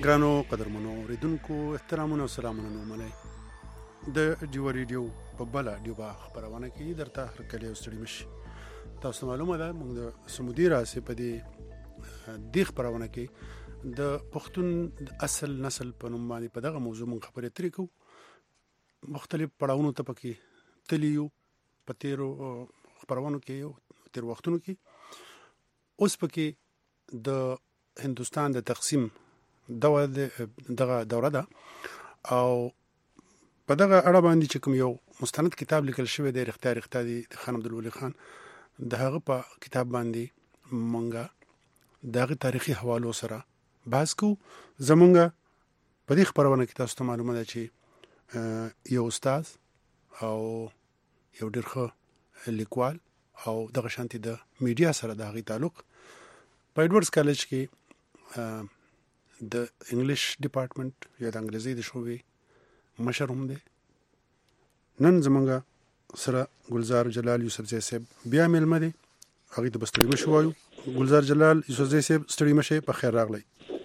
ګرانو قدرمنو اوریدونکو احترامونه او سلامونه نوملای د ډیو ریډیو په بل ډیو خبرونه کې درته هر کله وستړي مشي. تاسو معلومه ده موږ د سمودي راسي په دې د خبرونه کې د پښتون اصل نسل په نوم باندې په دغه موضوع مونږ خبرې ترې کوو. مختلف پړاوونو ته پکې تلیو په تیرو خبرونو کې تیر وختونو کې اوس پکې د هندوستان د تقسیم دغه دوره ده او په دغه اړه باندې چې کوم یو مستند کتاب لیکل شوی دی اختیار دی د خان عبدالولي خان د هغه په کتاب باندې مونږه دغه تاریخي حوالو سره بحث کو. زمونږه په دې خبرونه کې تاسو ته معلومه ده چې یو استاد او یو ډېر ښه لیکوال او دغه شانتي د میډیا سره د هغې تعلق په ایډورډز کالج کې د انګلیش ډپارټمنټ یا د انګریزي د شعبې مشر هم دی. نن زمونږ سره ګلزار جلال یوسفزی صاحب بیا میلمه دی، هغې ته به ستړي مشي وایو. ګلزار جلال یوسفزی صاحب ستړي مشي، په خیر راغلی.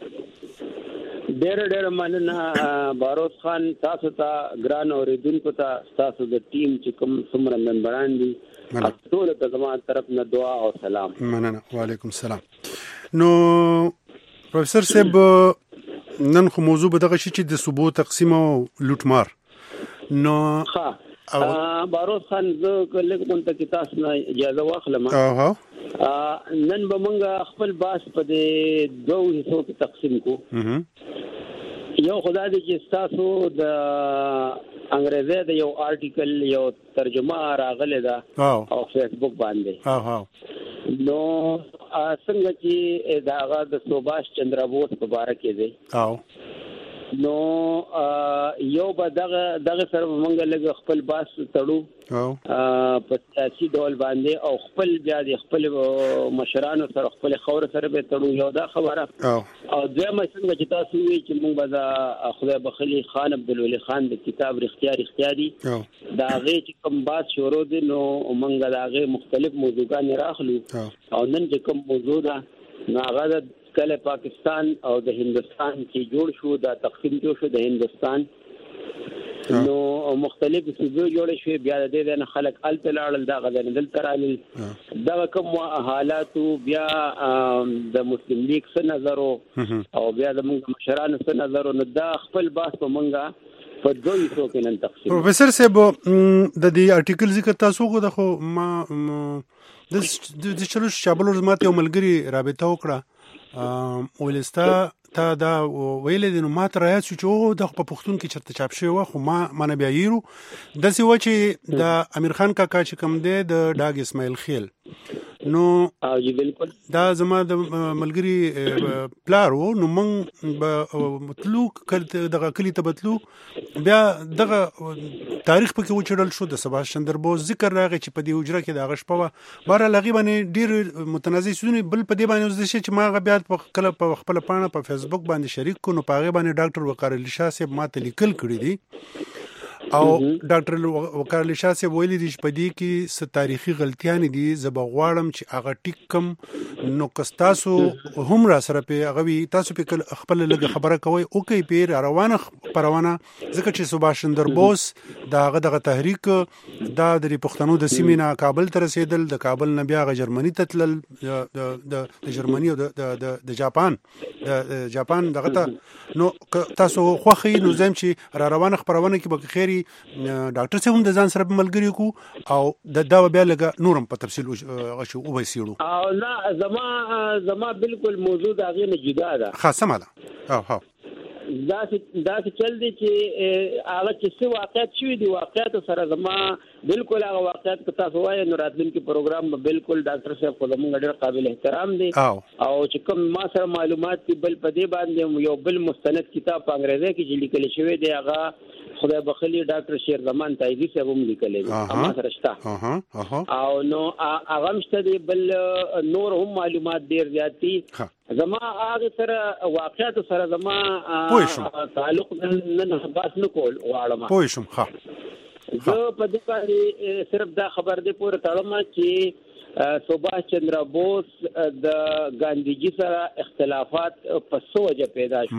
ډېر مننه باروس خان، تاسو ته ګران اوریدونکو ته تاسو د ټیم چې کوم څومره ممبران دي ټول ته زما طرف نه دعا او سلام. مننه. وعلیکم السلام. نو پروفیسور صاحب نن خو موضوع به دغه شي چې د صوبو تقسیم او لوټمار. نو باروس خان زه کله کوم ته تاسو نه اجازه واخلم. نن به موږ خپل باس په دې دوه حصو کې تقسیم کو. یو خدای دې چې تاسو د انګریزي د یو آرټیکل یو ترجمه راغله ده او فیسبوک باندې نو څنګه چې داغه د سوباش چندر بوس په اړه کې دی نو یو به دغه سره مونږ لږ خپل باس تړو په سیاسي ډول باندې او خپل بیا د خپل مشرانو سره خپل خور سره به تړو. یو دا خبره او دویمه څنګه چې تاسو وی چې مونږ به د خدای بخلي خان عبدالولي خان د کتاب اختیاري دا غي چې کوم باس شروع دي نو مونږ دا غي مختلف موضوعات راخلو او نن چې کوم موضوع ده نو هغه کله پاکستان او د هندستان کې جوړ شو، دا تقسیم جوړ شو د هندستان نو مختلف صوبې جوړ شو، بیا د دې نه خلک الته لاړل دا غدن دل ترالل دا کوم حالات بیا د مسلم لیگ څخه نظر او بیا د مشرانو څخه نظر نو دا خپل باس په منګه په دوی څو کې نن تقسیم. پروفیسور صاحب د دې آرټیکل ذکر تاسو کو د خو ما د چلو شابل ورځمات یو ملګری رابطه وکړه ولستا تا دا ویل دي نو ماته راځي چې د په پښتون کې چرته چاپ شوی خو ما نه بیا یېرو د سی و چې د امیر خان کاکا چې کوم دی د ډاګ اسماعیل خیل نو بالکل دا زما د ملګری پلار وو نو مونږ به مطلو دغه کلی ته بتلو بیا دغه تاریخ پکې وچړل شو د سباش چندر بوس ذکر راغی چې په دې حجره کې د غش په بار لغي باندې ډیر متنازع سونه بل په دې باندې وزده شي چې ما بیا کله په خپل پاڼه په فیسبوک باندې شریک کو نو پاغه باندې ډاکټر وقار علي شاه صاحب ماته لیکل کړی دي او ډاکټر وقار علي شاه صاحب ویلي دي چې په دې کې څه تاریخي غلطیاں دي زه غواړم چې هغه ټیک کم نو کستاسو هم را سره په هغه تاسو په خپل لږ خبره کوي او کوي پیر روانه پروانه ځکه چې سباش چندر بوس دغه تحریک دا د پښتنو د سیمې نه کابل ته رسیدل، د کابل نه بیا جرمني ته تلل، د جرمني او د جاپان دغه نو تاسو خوخي نو زم چې را روانه خبرونه کې به خیری ډاکټر صاحب هم د ځان سره ملګری کو او دا بیا لګه نورم په تفصیل غشو او وسیړو او لا زما بالکل موضوع دا غي نه جدا ده خاصه مالا دا چل دي چې هغه چې څه واقعیت شوی دی واقعیت سره زما بالکل هغه واقعیت که تاسو وایي نو راتلونکي پروګرام به بالکل ډاکټر صاحب خو زموږ ډېر قابل احترام دی او چې کوم ما سره معلومات دي بل په دې باندې یو بل مستند کتاب په انګریزي کې چې لیکل شوی دی هغه خدای بخلی ډاکټر شیر زمان تایزی صاحب هم لیکلی دی اما سره شته او نو هغه مشته دی بل نور هم معلومات ډېر زیات دي زما هغه سره واقعیت سره زما تعلق نه بحث نه کول غواړم پوه شم. زه په دې باندې صرف دا خبر دې پورې تړم چې سبحاش چندر بوس د ګاندھیجي سره اختلافات په سوجه پیدا شو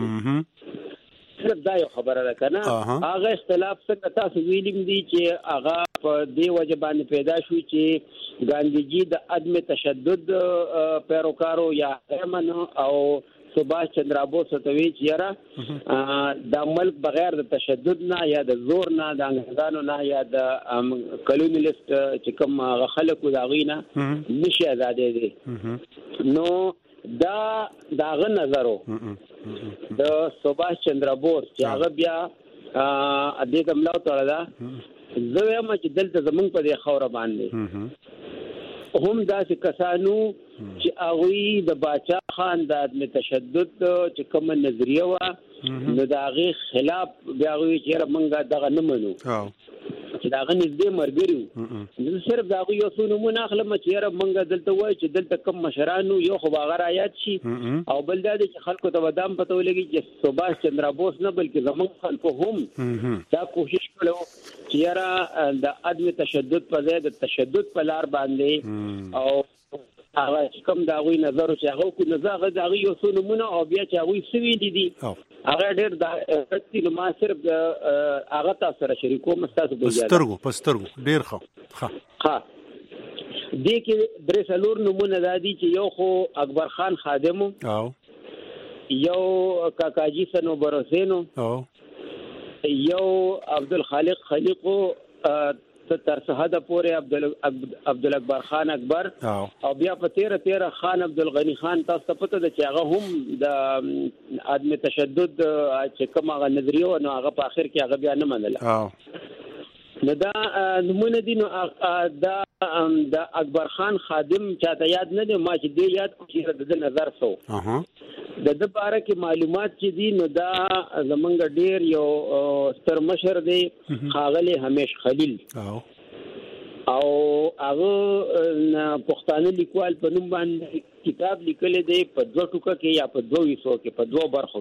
صرف دا یو خبره ده کنه هغه اختلاف څنګه تاسو ویلیم دي چې هغه په دې وجه باندې پیدا شو چې ګاندھیجي د عدم تشدد پیروکارو یا ایمن او سبحاش چندر بوس ته وی چې د ملک بغیر د تشدد نه یا د زور نه د انګریزانو نه یا د کلونیلیست چې کوم خلکو دا غینه نشي آزادې دي نو دا داغه نظرو د سبحاش چندر بوس چې هغه بیا دې دملاو تړلا زه یم چې دلته زمونږ په دې خوره باندې هم داسې کسانو چې هغوی د باچا خان د عدم تشدد چې کوم نظریه وه نو د هغې خلاف بیا هغوی چې موږ دغه نه منو چې د هغه نږدې ملګري وو زه صرف د هغوی یو څو نومونه اخلم چې یاره موږ دلته وایو چې دلته کوم مشران یو خو به هغه رایاد شي او بل دا دی چې خلکو ته به دا هم پته ولګي چې سبحاش چندر بوس نه بلکې زموږ خلکو هم دا کوشش کړی چې یاره د عدم تشدد په ځای د تشدد په لار باندې او هغه کوم دا غوي نظر چې هغه کو نظر د هغه یو څو نمونه او بیا چې هغه سوي دي هغه ډېر د تکتیل ما صرف هغه تاسو سره شریکو مستاسو پسترګو ډېر ښه دې کې درې څلور نمونه دادي چې یو خو اکبر خان خادمو یو کاکاجي سنوبر حسینو یو عبدالخالق خلیقو تر صحاده پورې عبدالاکبر خان اکبر او بیا په 13 خان عبدالغنی خان تاسو ته پته ده چې هغه هم د عدم تشدد چې کوم هغه نظریه نو هغه په اخر کې هغه بیا نه منله نو دا نمونه دي نو د اکبر خان خادم چاته یاد نه دی ما چې دی یاد کو چې د نظر سو د باره کې معلومات چې دي نو دا زمونږ ډیر یو ستر مشر دی ښاغلی همیش خلیل او هغه پښتانه لیکوال په نوم باندې کتاب لیکلی دی په 2 ټوکه کې یا په 2 حصو کې په 2 برخو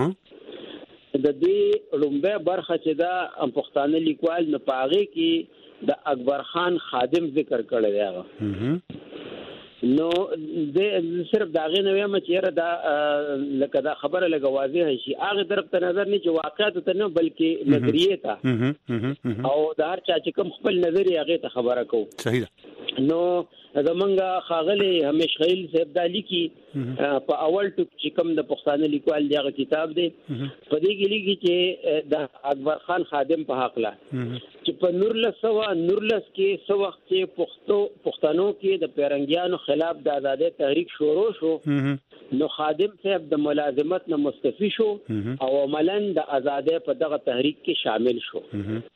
کې د دې لومبه برخه چې دا پښتانه لیکوال نه پاغي کې د اکبر خان خادم ذکر کړی دی هغه نو د صرف داغه نه وایم چې دا لکه دا خبره لګه واضح شي هغه طرف ته نظر نه چې واقعیت ته نه بلکې نظریه ته او د هر چا چې کوم خپل نظریه هغه ته خبره کو صحیح ده نو زمونږ خاغلی همیش خلیل صاحب دا لیکي په اول ټوک چې کوم د پښتانه لیکوال دغه کتاب دی په دې کې لیکي چې د اکبر خان خادم په حق لا چې په 1919 کې سو وخت کې پښتنو کې د پیرنګیانو خلاف د آزادۍ تحریک شروع شو نو خادم صاحب د ملازمت نه مستعفی شو او عملاً د آزادۍ په دغه تحریک کې شامل شو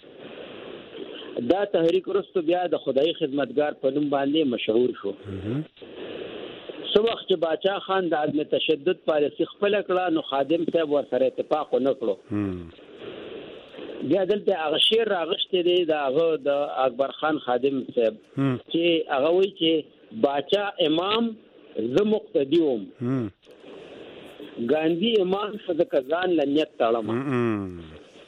دا تحریک ورستو بیا د خدای خدمتگار په نوم باندې مشهور شو سو وخت چې باچا خان د عدم تشدد پالیسي خپل کړه نو خادم صاحب ورسره اتفاق نه کړو بیا دلته هغه شعر راغشته دی د اکبر خان خادم صاحب چې هغه وایي چې باچا امام زه مقتدیوم ګاندھی امام صدق ځان لنیت تړم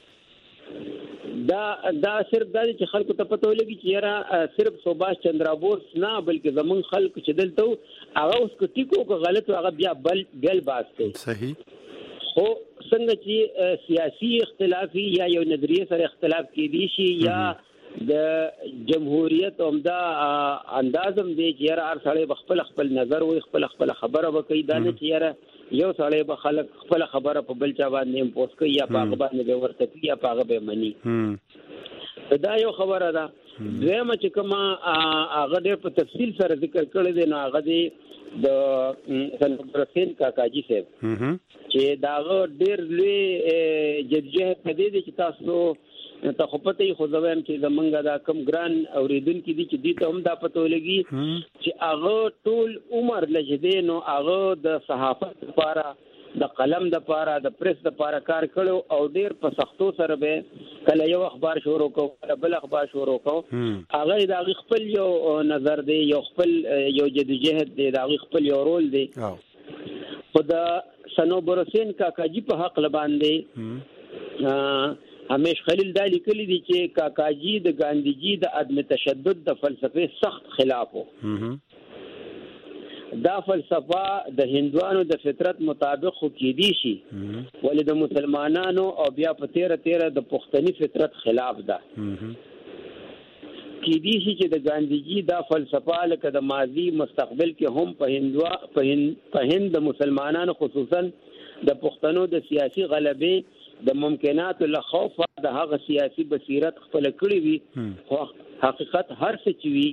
دا صرف دا چې خلکو ته پته ولګي چې یاره صرف سبحاش چندر بوس نه بلکې زمون خلک چې دلته هغه اوس کو ټیکو کو غلط هغه بیا بل باسته صحیح خو څنګه چې سیاسي اختلافي یا یو نظریه سره اختلاف کېدی شي یا د جمهوریت عمده اندازم دی چې یاره هر سړی خپل نظر وي خپل خبره وکړي دا نه چې یاره یو سړی به خلک خپل خبره په بل چا باندې امپوز کوي یا په هغه باندې به ورته کوي یا په هغه به مني دا یو خبره ده دویمه چې کومه هغه ډېر په تفصیل سره ذکر کړی دی نو هغه دی د سنوبر حسین کاکاجي صاحب چې دا ډېر لوی جدوجہد کړی دی چې تاسو ته خو پته یې خو زویم چې زمونږ دا کم ګران اوریدونکي دي چې دي ته هم دا پته ولګي چې هغه ټول عمر لږ نو هغه د صحافت لپاره د قلم لپاره د پریس لپاره کار کړو او ډیر په سختو سره به کله یو اخبار شروع کو بل اخبار شروع کو هغه د خپل یو نظر دی یو خپل یو جدوجہد دی د خپل یو رول دی خو د سنوبر حسین کاکاجي په حق لباندې همیش خلیل دا لیکلی دی چې کاکاجي د ګاندھیجي د عدم تشدد د فلسفه سخت خلاف وو دا فلسفه د هندوانو د فطرت مطابق خو کېدی شي ولې د مسلمانانو او بیا په 13 د پښتني فطرت خلاف ده کېدی شي چې د ګاندیجي دا فلسفه لکه د ماضي مستقبل کې هم په هند د مسلمانانو خصوصا د پښتنو د سیاسي غلبې د ممکنات له خوف د هغه سیاسي بصیرت خپل کړی وي خو حقیقت هر څه چې وي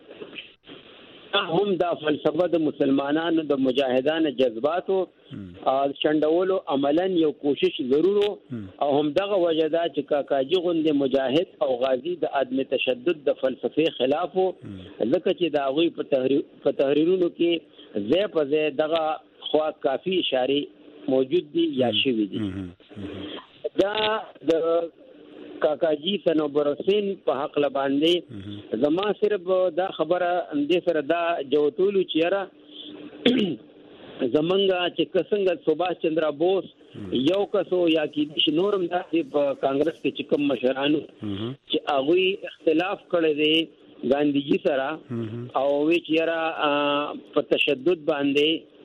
هم دا فلسفه د مسلمانانو د مجاهدانو جذباتو شندولو عملاً یو کوشش ضرورو او هم دغه وجدا چې کاکاجي غوندې مجاهد او غازی د عدم تشدد د فلسفې خلافو ځکه چې دا غوي په تحریرونو کې زې په زې دغه خوا کافی اشاره موجود دي یا شوی دي دا د کاکاجی صنوبر حسین په حق لباندې زما صرف دا خبره اندې سره دا جوتولو چیرې زمنګا چې څنګه سبحاش چندر بوس یو کسو یا کې نورم د کانګرس کې چې کوم مشرانو چې هغه اختلاف کړی دی ګاندیجی سره او وی چیرې په تشدد باندې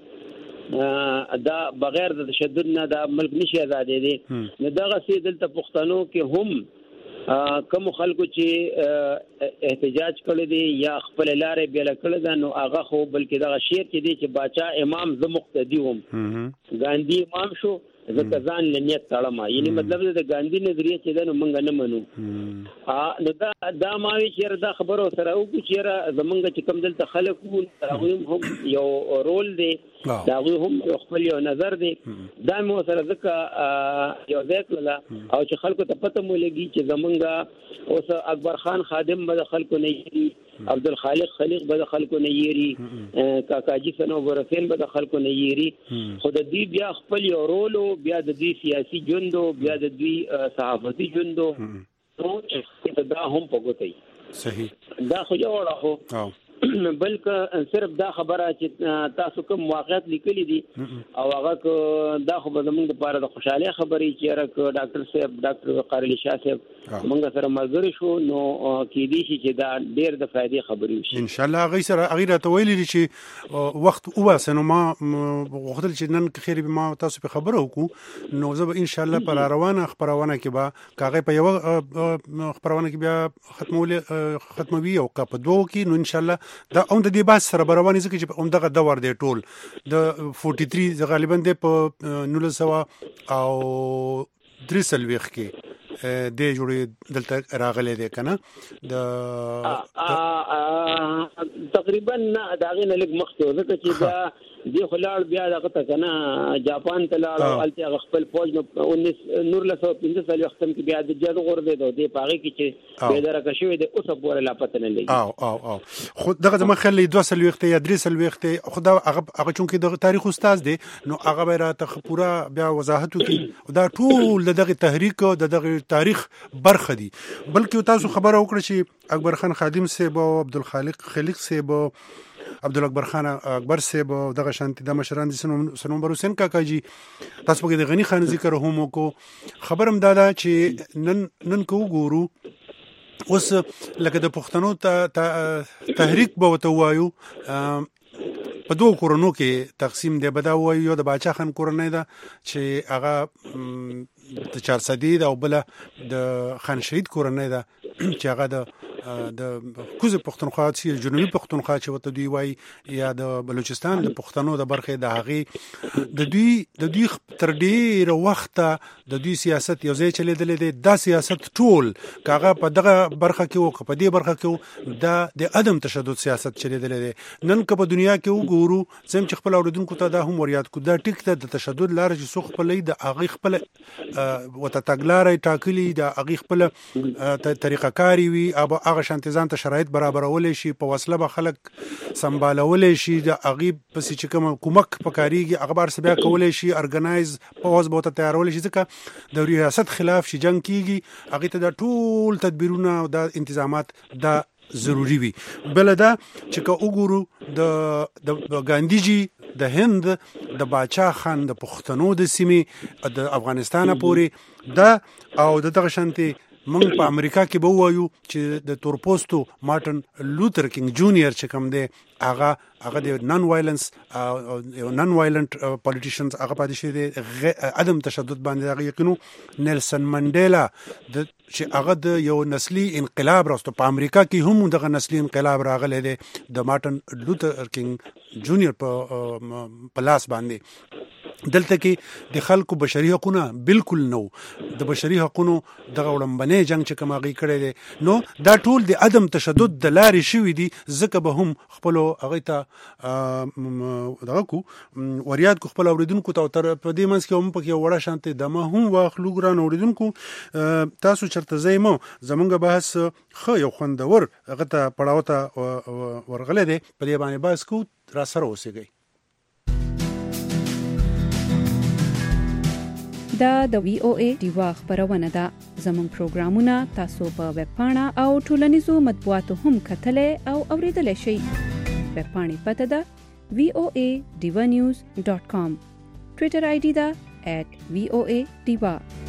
دا بغیر د تشدد نه دا ملک نشي آزادې دي نو دغه سي دلته پښتنو کې هم کوم خلکو چې احتجاج کړی دي یا خپل لارې بیل کړی دا نو هغه خو بلکې دغه شعر کې دي چې باچا امام ز مقتدی وم ګاندی امام شو ځکه ځان لنیت تړم یعنی مطلب د ګاندی نظریه چې دا نو مونږ نه منو نو دا ماوي چې دا خبرو سره او چې زمونږ چې کوم دلته خلک وو هم یو رول دی دا هم خپل یو نظر دی دا مو سره ځکه یو ځکه او چې خلکو ته پته مو لګي چې زمونږ اوس اکبر خان خادم به خلکو نه یری عبدالخالق خلیق به خلکو نه یری کاکاجی صنوبر حسین به خلکو نه یری خود دې بیا خپل یو رول بیا د دې سیاسي ژوندو بیا د دې صحافتي ژوندو نو چې دا هم پګوتای صحیح دا خو جوړه هو بلکې صرف دا خبره چې تاسو کوم واقعیت لیکلي دي او هغه دا خو زموږ لپاره د خوشاله خبرې چې ډاکټر صاحب ډاکټر قاری شاه صاحب موږ سره ملګری شو نو کې دي چې دا ډېر د فائدې خبرې وشي ان شاء الله هغه سره هغه راته ویلي چې وخت اوسه نو ما وختل چې نن خیر به ما تاسو په خبره وکړو نو زه ان شاء الله پر روانه خبرونه کې به کاغه په یو خبرونه کې بیا ختموي او کا په دوه کې نو ان شاء الله دا اون د دې باس سره رواني ځکه چې اومدغه دور دی ټول د 43 غالبا د په 1900 او 3 کې د جوړې دلته راغلي دي کنه د تقریبا دا غنه لګ مخته ځکه چې دا دی خلال بیا دغه ته کنه جاپان ته لاړ او الته خپل فوج نو 1915 سال ختم کې بیا د جادو غور دی د پاغي کې چې به درکه شوې د اوسه پورې لا پته نه لګي او خود دغه زما خلې 2 سال وخت یا 3 سال وخت خدا هغه چونکه د تاریخ استاد دی نو هغه به راته پورا بیا وضاحت وکي دا ټول دغه تحریک او دغه تاریخ برخه دي بلکې تاسو خبره وکړه چې اکبر خان خادم صاحب او عبدالخالق خلیق صاحب عبدالاکبر خان اکبر صاحب دغه شانتي د مشران دي صنوبر حسین کاکاجي تاسو په د غنی خان ذکر هم کو خبرم دادا چې نن کو ګورو اوس لکه د پښتنو تحریک به وتوایو په دوه کورونو کې تقسیم دی بدا وایو د باچا خان کورنۍ ده چې هغه د 400 او بل د خان شهید کورنۍ ده چې هغه د کوزه پښتونخوا چې جنوبي پښتونخوا چې وته دی وای یا د بلوچستان د پښتنو د برخې د هغه د دوی تر ډیر وخت د دوی سیاست یو ځای چلیدل دي د سیاست ټول کاغه په دغه برخه کې او په دې برخه کې د عدم تشدد سیاست چلیدل دي نن که په دنیا کې وګورو سم چې خپل اوریدونکو ته دا هم وریاد کو دا ټیک ته د تشدد لار چې سو خپل د هغه خپل وته تګلارې ټاکلي د هغه خپل طریقه کاری وي او هغه شانتيزان ته شرایط برابرول شي په وسله به خلک سمبالول شي د هغه پس چې کوم کومک پکاريږي هغه بار سبا کول شي ارګنایز پوز بوته تیارول شي ځکه د ریاست خلاف شي جنگ کیږي هغه ته د ټول تدبیرونه او د انتظامات د ضروری وي بل دا چې کو وګورو د ګاندیجی د هند د باچا خان د پښتنو د سیمې د افغانستان پورې دا او دغه شانتي موږ په امریکا کې به وایو چې د تورپوستو مارټن لوتر کینګ جونیئر چې کوم دی هغه د نان وایلنت پولیټیشنز هغه پاتې شي د عدم تشدد باندې هغه یقینو نیلسن منډیلا چې هغه د یو نسلی انقلاب راستو په امریکا کې هم دغه نسلی انقلاب راغلی دی د مارټن لوتر کینګ جونیئر په لاس باندې دلته کې د خلکو بشري حقوقونه بالکل نو د بشري حقوقو دغه وړاندې جنگ چې کوم هغه کړی دی نو دا ټول د عدم تشدد د لارې شوی دي ځکه به هم خپل هغه ته دغه کو وریاد کو خپل اوریدونکو ته تر په دې منځ کې هم پکې وړه شانته دمه هم واخلو ګران اوریدونکو تاسو چرته زېمو زمونږ بحث خو یو خوندور هغه ته پړاو ته ورغله دي په دې باندې بحث کو را سره اوسېږي دا د وی او ای دیوا خبرونه ده زموږ پروګرامونه تاسو په ویب پاڼه او ټولنیزو مطبوعاتو هم کتلې او اوریدلای شئ ویب پاڼې پته ده voanews.com ټوئیټر آی ډي ده @voadiva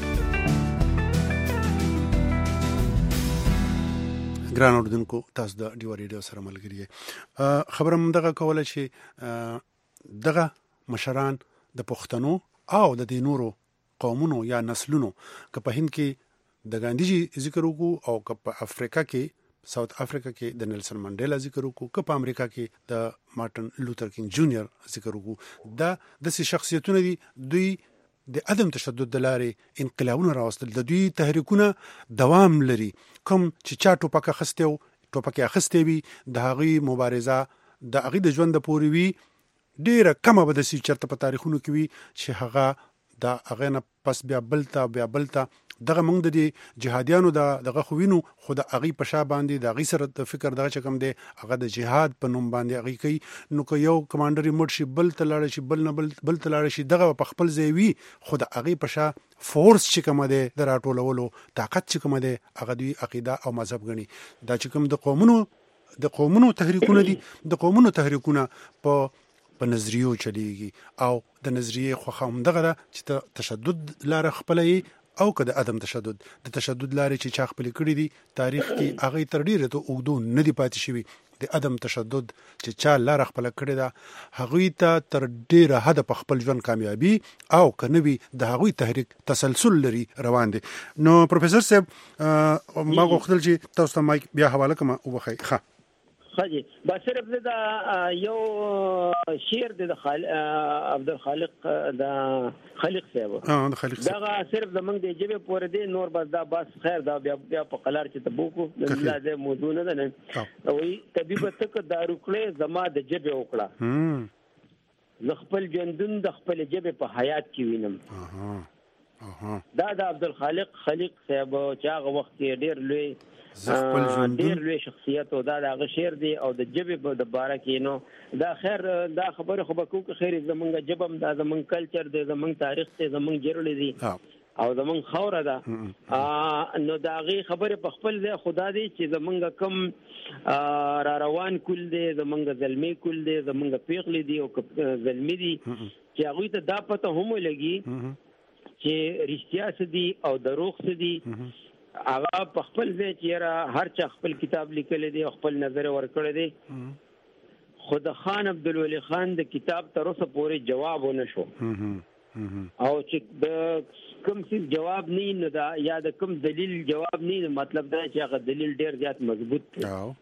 ګران اوردونکو تاسو د ډیوا ریډیو سره ملګری خبره هم دغه کوله چې دغه مشران د پښتنو او د نورو قومونو یا نسلونو که په هند کې د ګاندیجی ذکر وکړو او که په افریقا کې ساوث افریقا کې د نیلسن منډیلا ذکر وکړو که په امریکا کې د مارټن لوتر کینګ جونیئر ذکر وکړو دا د شخصیتونه دي دوی د عدم تشدد د لارې انقلابونه راوستل د دوی تحریکونه دوام لري کوم چې چا ټوپک اخیستی وي د هغې مبارزه د هغې د ژوند پورې وي ډیره کمه به داسې چېرته په تاریخونو کې وي چې هغه د هغې نه پس بیا بلته دغه موږ د جهادیانو دغه خو وینو خو د هغې په شا باندې د هغې سره د فکر دغه چې کوم دی هغه د جهاد په نوم باندې هغې کوي نو که یو کمانډر یې مړ شي بل ته لاړه شي بل ته لاړه شي دغه په خپل ځای وي خو د هغې په شا فورس چې کومه دی د راټولولو طاقت چې کومه دی هغه دوی عقیده او مذهب ګڼي دا چې کوم د قومونو تحریکونه دي د قومونو تحریکونه په نظریو چلیږي او د نظریې خو هم دغه ده چې تشدد لاره خپلوي او که د عدم تشدد لارې چې چا خپلې کړي دي تاریخ کې هغې تر ډېره ته اوږدو نه دي پاتې شوي د عدم تشدد چې چا لاره خپله کړې ده هغوی ته تر ډېره حده په خپل ژوند کامیابي او که نه وي د هغوی تحریک تسلسل لري روان دی نو پروفیسر صاحب ما غوښتل چې تاسو ته مایک بیا حواله کړم وبخئ ښه خاجي با صرف دا یو شعر د عبدالخالق د خالق صاحب دا صرف زمونږ د جبه پورې دی نور بس دا بس خیر دا بیا په قلار چې تبوکو د موضوع نه ده وي طبيب تک دارو کړې زما د جبه وکړه ز خپل ژوندون د خپل جبه په حیات کې وینم دا د عبدالخالق خالق صاحب چې هغه وخت ډیر لوی شخصیت او دا هغه شعر دی او د جبه د باره کې نو دا خیر دا خبره خو به کوم خیر زمونږ جبم دا زمونږ کلچر دی زمونږ تاریخ دی زمونږ جرړې دی او زمونږ خوره ده نو دا غي خبره په خپل ځای خدا دی چې زمونږ کم را روان کول دی زمونږ زلمی کول دی زمونږ پیغلی دی او زلمی دی چې هغه ته دا پته هم لګي چې رښتیا څه دي او دروغ څه دي هغه په خپل ځای چې هر چا خپل کتاب لیکل دي او خپل نظر ورکړی دی خو د خان عبدالولي خان د کتاب تر اوسه پورې جواب ونه شو او چې د کوم څه جواب نه دا یا د کوم دلیل جواب نه مطلب دا چې هغه دلیل ډیر زیات مضبوط دی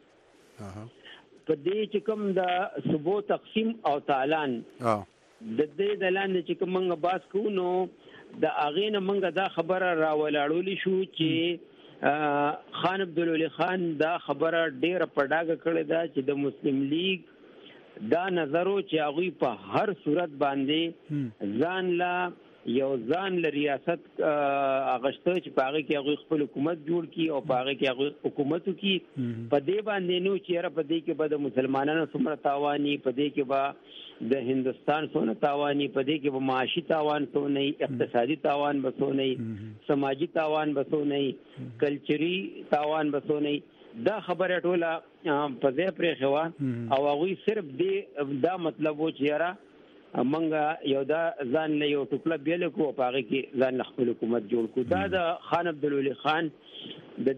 په دې چې کوم د ثبوت تقسیم او تعلان د دې دلان چې کوم موږ باس کوو نو د اغینه منګه دا خبره راولاړولې شو چې خان عبدالولي خان دا خبره ډیره پډاګه کړې ده چې د مسلم لیگ دا نظرو چې هغه په هر صورت باندې ځان لا ریاست اغشته چې پاره کې هغه خپل حکومت جوړ کی او پاره کې هغه حکومت کی په دې باندې نو چې په دې کې به د مسلمانانو څومره تاوانی په دې کې به د هندستان څونه تاوانی په دې کې به معاشي تاوان څونه اقتصادي تاوان به څونه سماجی تاوان به څونه کلچري تاوان به څونه دا خبره ټوله په دې پرې خوا او هغه صرف دا مطلب و چې منګه یو دا ځان له یو ټوکله بیل کو په هغه کې ځان له خپل حکومت جوړ کو. دا د خان عبدالولي خان د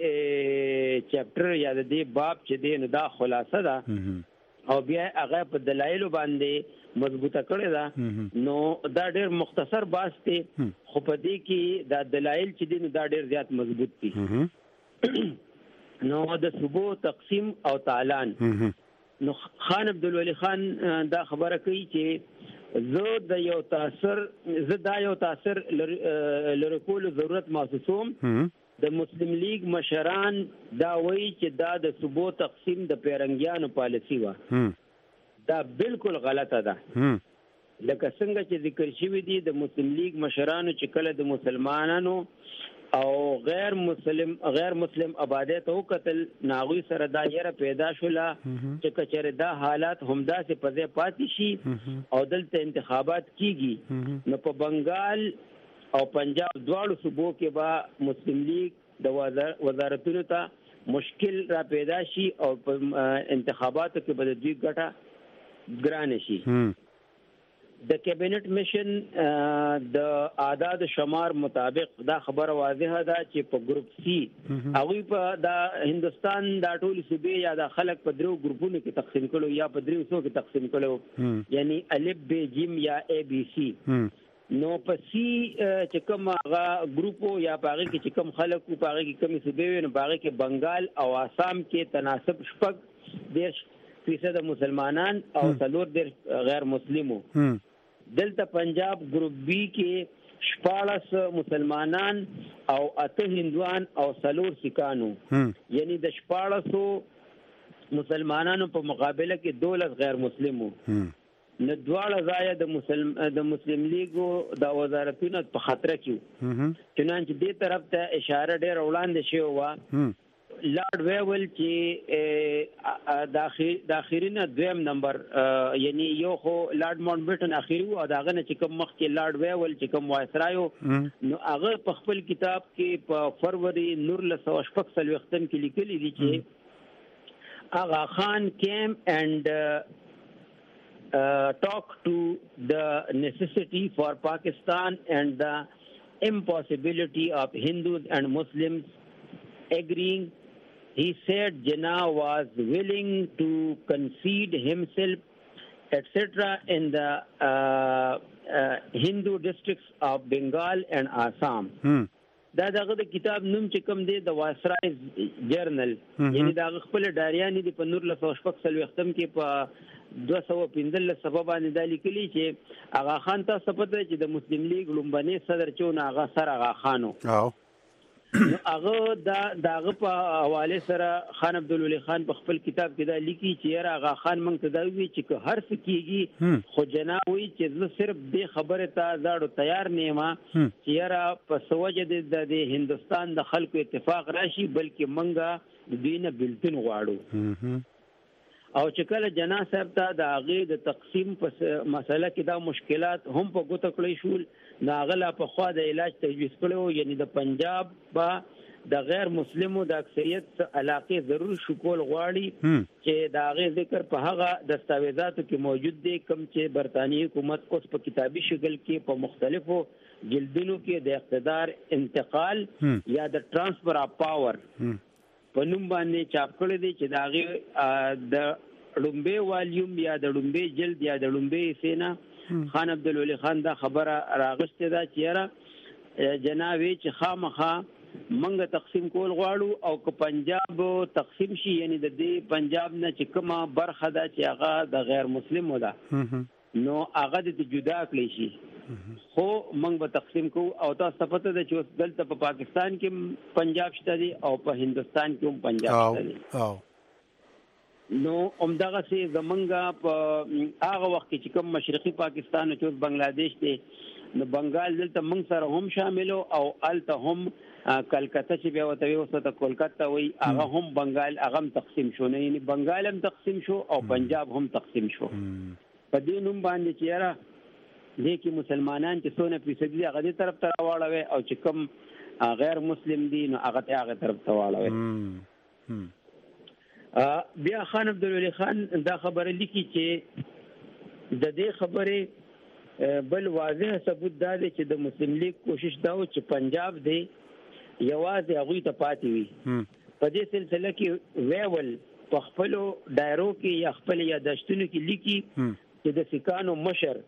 دې چپټر یا د دې باب چې دی نو دا خلاصه ده او بیا هغه په دلایل باندې مضبوطه کړی ده. نو دا ډېر مختصر باس دی خو په دې کې دا دلایل چې دي نو دا ډېر زیات مضبوط دي. نو د صوبو تقسیم او تعلان نو خان عبدالولي خان دا خبره کوي چې زه دا یو تاثر لري کول ضرورت محسوسوم. د مسلم لیگ مشران دا وایي چې دا د صوبو تقسیم د پیرنګیانو پالیسی و. دا بالکل غلطه ده. لکه څنګه چې ذکر شوی دی د مسلم لیگ مشرانو چې کله د مسلمانانو او غیر مسلم آبادیت او قتل ناغوی سره دا یره پیدا شوله چې کچره دا حالات همدا سي پځه پاتې شي او دلته انتخابات کیږي. نو په بنگال او پنجاب دواړو صوبو کې به مسلم لیگ د وزارتونو ته مشکل را پیدا شي او په انتخاباتو کې به دوی ګټه ګران شي. د کابینټ میشن د اعداد شمار مطابق دا خبره واضحه ده چې په ګروپ سی هغه په د هندستان دا ټول صوبې یا د خلک په درو ګروپونو کې تقسیم کړو یا په درو څو کې تقسیم کړو یعنی الف ب جیم یا ا بی سی. نو په سی چې کوم هغه ګروپو یا پاره کې چې کوم خلک په پاره کې کمی صوبې نو پاره کې بنگال او آسام کې تناسب شپږ 10% مسلمانان او 4 غیر مسلمو. دلته پنجاب گروپ بی کې 14 مسلمانان او 8 هندوان او 4 سکانو یعنی د 14 مسلمانانو په مقابله کې 12 غیر مسلمو. نو دواړه ځای د مسلم لیګو د وزارتونو په خطر کې چنانچه دې طرف ته اشاره ډېر وړاندې شوی و. لارډ ویول چې داخرینه دویم نمبر یعنی یو خو لارډ ماونټ بیټن اخیری او داغه نه چې کوم مخ کې لارډ ویول چې کوم وایسرایو نو هغه په خپل کتاب کې په فروری 1946 کې لیکلي دي چې آغا خان came and talk to the necessity for Pakistan and the impossibility of Hindus and Muslims agreeing. He said Jinnah was willing to concede himself etc. in the Hindu districts of Bengal and Assam. دا دغه د کتاب نوم چې کوم دی د وایسرایز جرنل یعنی دا خپل ډایریانی دی په 1946 کې په 215 صفحه باندې دا لیکلی چې آغا خان تاسو پته چې د مسلم لیگ لومبني صدر چون آغا سر آغا خانو هغه داغه په حواله سره خان عبدالولي خان په خپل کتاب کې دا لیکي چې آغا خان مونږ ته دا وی چې هر څه کیږي خو جناب وی چې زه صرف دې خبره ته زاړو تیار نیما چې را په سوجه د هندستان د خلکو اتفاق راشي بلکې مونږه دینه بلتن غواړو. او چې کله جنا صاحب ته د هغه د تقسیم په مسله کې دا مشکلات هم په ګوته کړی شول ناغلا په خوا د علاج تجویز کړو یعنی د پنجاب با د غیر مسلمو د اکثریت علاقې ضرور شکول غواړي چې د هغه ذکر په هغه دستاویزاتو کې موجود دي کوم چې برتانی حکومت اوس په کتابي شکل کې په مختلفو جلدونو کې د اقتدار انتقال یا د ترانسفر اف پاور په نوم باندې چاپ کړی دی چې د هغه د لومبه والیوم یا د لومبه جلد یا د لومبه سینا خان عبدالولي خان دا خبره راغسته دا چیرې جنابي چې خامخا منګه تقسیم کول غواړو او که پنجاب تقسیم شي یعنی د دې پنجاب نه چې کومه برخه ده چې هغه د غیر مسلمو ده نو هغه د جدا کړی شي خو منګ به تقسیم کو او تاسو پته ده چې دلته په پاکستان کې پنجاب شته دي او په هندستان کې هم پنجاب شته دي. نو همدغه سي زمونږه په هغه وخت کې چې کوم مشرقي پاکستان او چې بنگلاديش دی نو بنگال دلته موږ سره هم شامل او الته هم کلکته چې بیا وته وسته کولکتا وای هغه هم بنگال هغه تقسیم شو نه یعنی بنگال هم تقسیم شو او پنجاب هم تقسیم شو په دې نوم باندې چې را دې کې مسلمانان چې 100% دي هغه دې طرف ته واړوي او چې کوم غیر مسلم دي نو هغه طرف ته واړوي. بیا خان عبدالولي خان دا خبره لیکي چې د دې خبرې بل واضح ثبوت دا دی چې د مسلم لیگ کوشش دا و چې پنجاب دی یوازې هغوی ته پاتې وي. په دې سلسله کې ویول په خپلو دایرو کې یا خپل یاداشتونو کې لیکي چې د سکانو مشر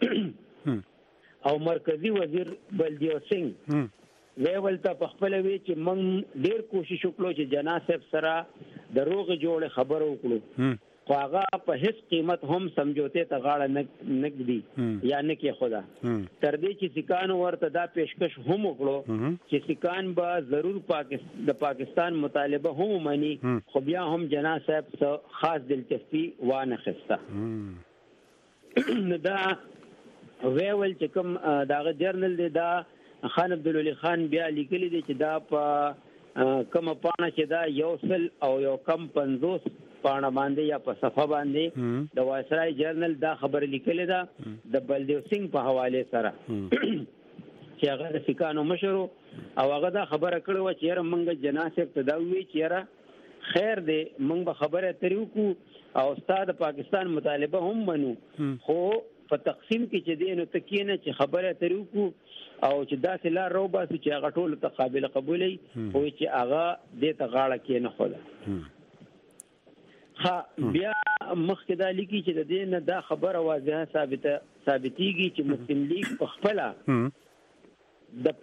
او مرکزی وزیر بلدیو سنگھ ویول ته په خپل وی چې موږ ډیر کوشش وکړو چې جناح صاحب سره د روغ جوړ خبرو وکړو خو هغه په هیڅ قیمت هم سمجھوته ته غاړه نګدي یا نه کې خدا تر دې چې سکانو ورته دا پیشکش هم وکړو چې سکان به ضرور د پاکستان مطالبه هم مانی خو بیا هم جناح صاحب سره خاص دلچسپي وانه خسته. دا ویول چې کوم داغه جرنل دی دا خان عبدالولي خان بیا لیکلی دی چې دا په کومه پاڼه چې دا یو سل او یو کم 50 پاڼه باندې یا په صفحه باندې د وایسرای جرنل دا خبر لیکلی دا د بلدیو سنگھ په حواله سره چې هغه د سکانو مشر او هغه دا خبره کړې و چې یاره موږ جناح صاحب ته دا وی چې یاره خیر دی موږ به خبره تریو کو او استاد پاکستان مطالبه هم منو خو په تقسیم کې چې دینو تکینه چې خبره تریو کو او چې داسې لار رو باسو چې هغه ټول ته قابل قبولي او چې هغه دې ته غاړه کې نه خوده. بیا مخکې دا لیکي چې د دې نه دا خبره واضحه ثابتېږي چې مسلم لیگ په خپل د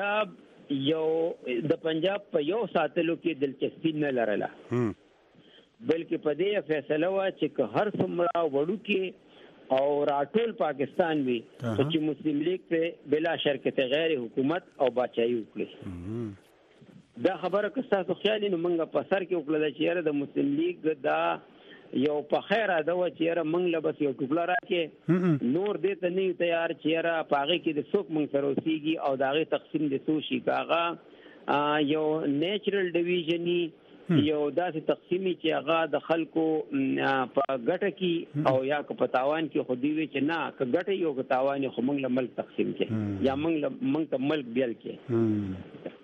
پنجاب په یو ساتلو کې دلچسپي نه لرله بلکې په دې فیصله وا چې هر څومره وړو کې او راټول پاکستان وی چې مسلم لیگ په بلا شرکت غیر حکومت او بادشاہي وکړي. دا خبره که تاسو خیال نو موږ په سر کې وکړل چې یاره د مسلم لیگ دا یو په خیر اده و چې یاره موږ له بس یو ټوکړه راکې نور دې ته نه تیار چې یاره پاغه کې د څوک موږ سره اوسېږي او داغه تقسیم د څو شي کاغه یو نیچرل ډیویژنی یو داسې تقسیمي چې هغه د خلکو په ګټه کې او یا په تاوان کې خو دی وی چې نه که ګټه یو که تاوان خو موږ له ملک تقسیم کې یا موږ ته ملک بیل کې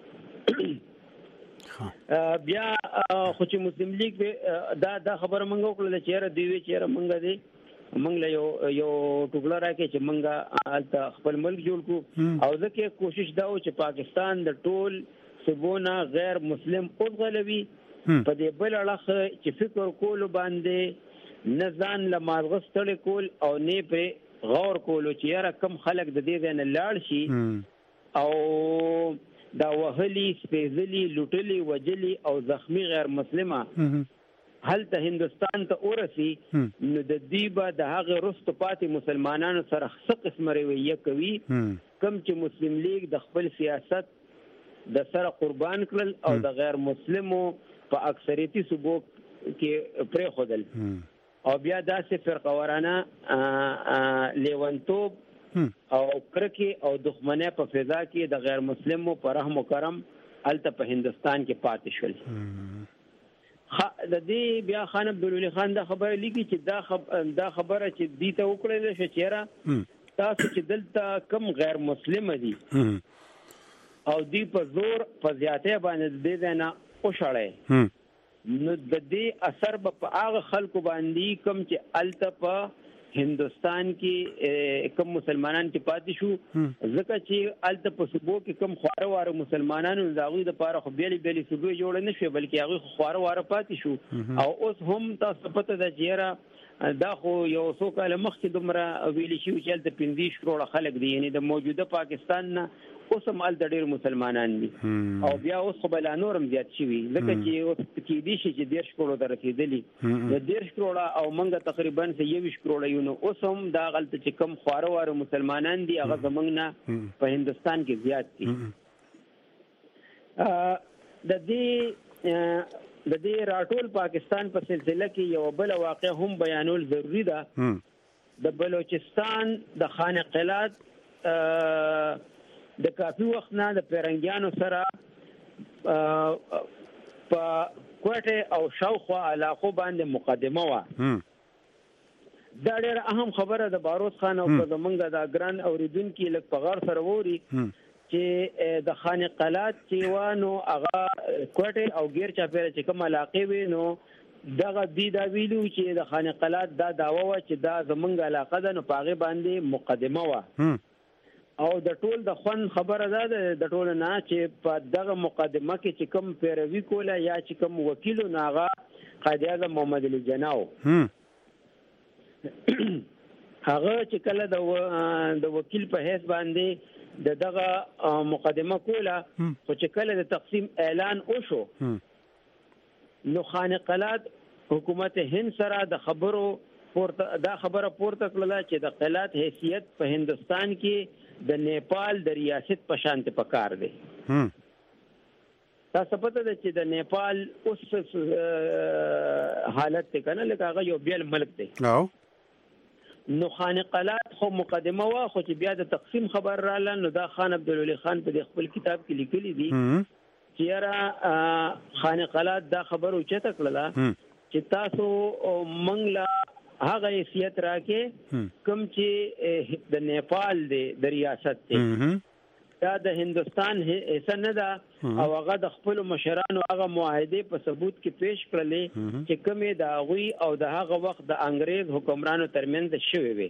بیا خو چې مسلم لیگ دا خبره موږ وکړه چې یاره دی وی چې یاره موږ له یو ټوکړه راکې چې موږ خپل ملک جوړ کو او ځکه کوشش دا و چې پاکستان د ټول سبونه غیر مسلم اوغلوي په دې بل اړه چې فکر کول باندې نه ځان له مارغستل کول او نه پر غور کول چې یاره کم خلک د دې نه لاړ شي او دا وهلي سپېزلي لوټلي وجلي او زخمی غیر مسلمه هلته هندستان ته ورسي نو د دې به د هغه رستو پاتې مسلمانانو سره څه قسم رویه کوي کم چې مسلم لیگ د خپل سیاست د سره قربان کړل او د غیر مسلمو په اکثریتي صوبو کې پرې خودل او بیا داسې فرقوارانه لیونتوب او کرکی او دښمنۍ په فضا کې د غیر مسلمو په رحم و کرم الته په هندستان کې پاتې شول. د دې بیا خان عبدالولي خان دا خبره لیکي چې دا خبره چې دی ته وکړل شي چې تاسو چې دلته کم غیر مسلم دي او دی په زور په زیاتې باندې دې نه اوشړې نو د دې اثر په هغه خلکو باندې کم چې الته په هندستان کې کم مسلمانان کې پاتې شو ځکه چې الته په صوبو کې کم خواره مسلمانانو داغوی د پاره خو بیل صوبې جوړ نه شي بلکې هغه خواره پاتې شو او اوس هم تاسو پته د جیره دا خو یو څو کال مخکې دومره ویل شي چې الته 15 کروڑ خلک دي یعنی د موجوده پاکستان نه اوس هم الته ډېر مسلمانان دي او بیا اوس خو بل نورم زیات شوي ځکه چې اوس کې دي چې 10 کروڑ ته رسیدلی د 10 کروڑ او موږ تقریبا 20 کروڑ یو نو اوس هم دا غلطه چې کم خواره مسلمانان دي هغه زمونږ نه په هندستان کې زیات دي. د دې راټول پاکستان په سلسله کې یو بل واقع هم بیانول ضروری ده. د بلوچستان د خانقلات د کافي وخت نه د پیرنګیانو سره په کوټه او شاوخوا علاقو باندې مقدمه و. دا ډېر اهم خبره د باروت خان او زمونږ د ګران اوریدونکو لک په غار سره ووري چې د خانقلات چې وانو هغه کوټه او غیر چاپیره چې کوم علاقې وي نو دغه دی دا ویلو چې د خانق قلات دا داوا و چې دا زمونږ علاقه ده، نو پاغه باندې مقدمه و او د ټول د خون خبره ده د ټول نه چې په دغه مقدمه کې چې کوم پیروي کوله یا چې کوم وکیل ناغه قائد اعظم محمد علي جناح هغه چې کله د وکیل په حیث باندې دغه مقدمه کوله خو چې کله د تقسیم اعلان وشو نو خانق قلات حکومت هند سره د خبره پورته کړله چې د قلات حیثیت په هندستان کې د نیپال د ریاست په شانته پکار دی. تاسو پته ده چې د نیپال اوس حالت ته کنه لکه هغه یو بیل ملک دی. نو خانق قلات خو مقدمه وا خو چې بیا د تقسیم خبر رااله نو دا خان عبدالولي خان په خپل کتاب کې لیکلي دي چیرې خانق قلات دا خبر اوچته کړله چې تاسو منګلا هغه حیثیت راکې کوم چې د نیپال د ریاست دی دا د هندستان حصہ نه ده او هغه د خپل مشرانو هغه معاهده په ثبوت کې پیش کړلې چې کومه د غوي او د هغه وخت د انګريز حکمرانو ترمنځ شوې وي.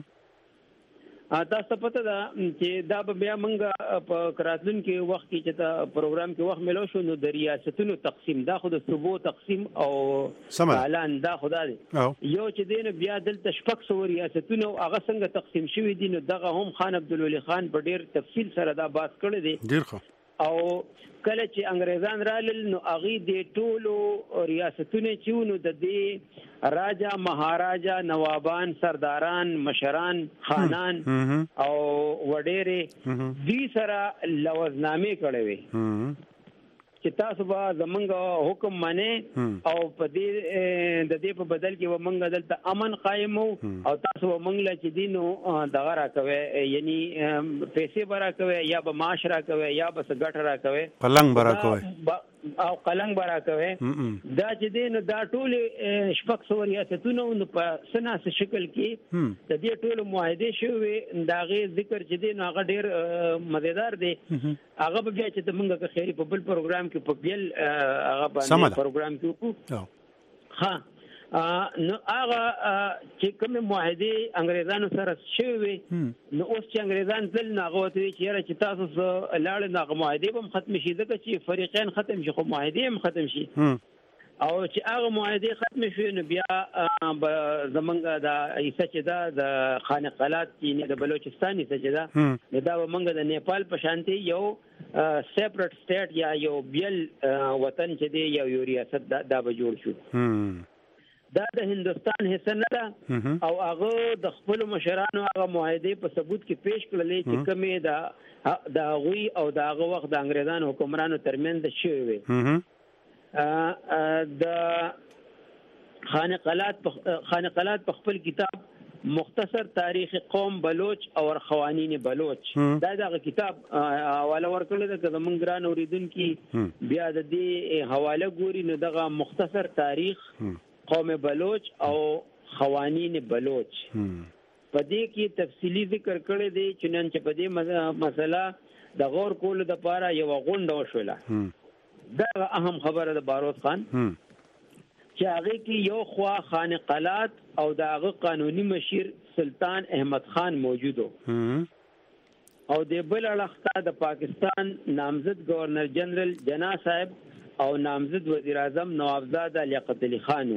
تاسو پته ده چې دا بیا موږ په کراتلون کې وخت کې چې دا پروګرام کې وخت ملو شو نو د ریاستونو تقسیم دا خو د صوبو تقسیم او اعلان دا خدا دی یو چې دین بیا دلته شپږ سو ریاستونو هغه څنګه تقسیم شوی دي نو دغه هم خان عبدالولي خان په ډیر تفصیل سره دا بحث کړی دی او کله چې انګريزان رالل نو اغي د ټولو ریاستونو چې نو د دې راجا مهاراجا نوابان سرداران مشران خانان او وډېره دې سره لوزنامې کړې وي چې تاسو به زمونږ حکم منه او په دې د دې په بدل کې ومنګ دلته امن قائم او تاسو ومنګ لا چې دینو دغه راکوي یعنی پیسې برا کوي یا به معاش راکوي یا به سګټ راکوي قلنګ برا کوي او قلنګ برا کوي دا چې دین دا ټول شپږ سو ریاستونو په سناس شکل کې د دې ټول معاهده شوی داغه ذکر چې دین هغه ډیر مزیدار دی هغه بیا چې موږ که خیری په بل پروګرام کې په بل هغه باندې پروګرام کې ها نو هغه چې کوم معاهده انګريزانو سره شوی نو اوس چې انګريزان ځل ناغوت وی چې تاسو لاړ ناغه معاهده هم ختم شي ځکه چې فریقین ختم شي خو معاهده هم ختم شي او چې هغه معاهده ختم شي نو بیا زمونږ د ایسه چې د خانق قلات چې د بلوچستان ایسه چې دا ومنګ د نیپال په شانتي یو سیپریټ سټیټ یا یو بیل وطن چې دی یو ریاست دا به جوړ شو. دا د هندستان حصہ نه ده او هغه د خپل مشرانو هغه معاهده په ثبوت کې پیش کړلې چې کومه د غوي او د هغه وخت د انګريزانو حکمرانو ترمنځ شوی وي. د خانق قلات په خپل کتاب مختصر تاریخ قوم بلوچ او قوانین بلوچ دا دغه کتاب حواله ورکړل د زمونږ ګران اوریدونکو بیا د دې حواله ګوري نو دغه مختصر تاریخ قوم بلوچ او قوانین بلوچ په دې کې تفصیلی ذکر کړی دی چنانچه په دې مسله د غور کولو د لپاره یو غونډه وشوله. دا اهم خبره د باروت خان چې هغه کې یو خوا خانق قلات او د هغه قانوني مشیر سلطان احمد خان موجودو او د بل اړخته د پاکستان نامزد گورنر جنرال جناح صاحب او نامزد وزیر اعظم نوابزاده لیاقت علي خان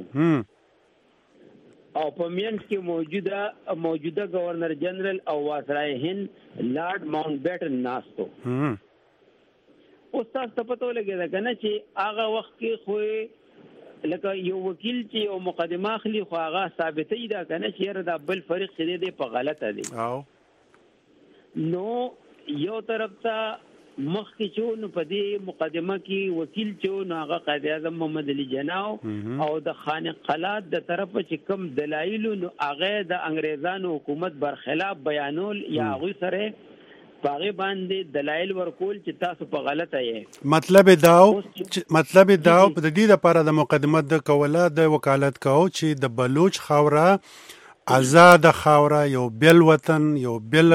او په مینس کې موجوده گورنر جنرال او واسرای هند لارډ ماونټ بیټن ناستو. اوس تاسو ته پته ولګی دا کنه چې هغه وخت کې خو لکه یو وکیل چې یو مقدمه اخلي خو هغه ثابتې دا کنه چې دا بل فریق چې دی په غلطه دی نو یو طرف ته مخ کې چون په دې مقدمه کې وکیل چون هغه قائد اعظم محمد علي جناح او د خانق قلات د طرف چې کم دلایل نو هغه د انګريزانو حکومت برخلاف بیانول یا هغه سره باغې باندې دلایل ورکول چې تاسو په غلطه یې. مطلب داو د دې لپاره د مقدمه د کوله د وکالت کوو چې د بلوچ خاوره آزاد خاوره یو بل وطن یو بل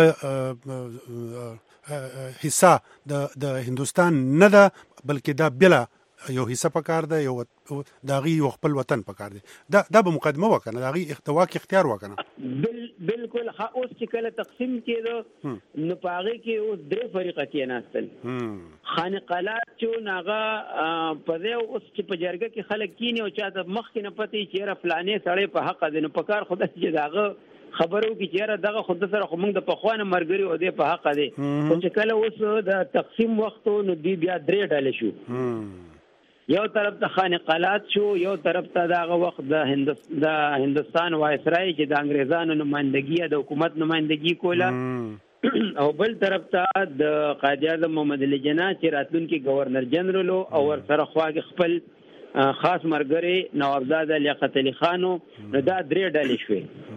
حصہ د هندستان نه ده بلکې دا بل یو حصہ پکار ده یو داغي یو خپل وطن پکار ده دا به مقدمه وکنه داغي اختواک اختیار وکنه بالکل ها اوس چې کله تقسیم کېدو نو پاغه کې اوس درې فریقه کې ناستل خانقالات چې ناغه په دې اوس چې په جرګه کې خلک کینی او چاته مخ کې نه پتی چې را فلانې سړی په حق ده نو پکار خدای چې داغه خبرو کې چیرې دغه خود سره خو موږ د پخوانه مرګري او د په حق دي خو چې کله اوس د تقسیم وخت نو دی بیا درې ډلې شو یو طرف ته خانقالات شو یو طرف ته دغه وخت د هندستان وایسرای چې د انګريزانو نمائندګي د حکومت نمائندګي کوله او بل طرف ته د قائد اعظم محمد علي جناح چې راتلونکي گورنر جنرال او ور سره خواږه خپل خاص مرګري نوابزاده لیاقت علي خان نو دا درې ډلې شوې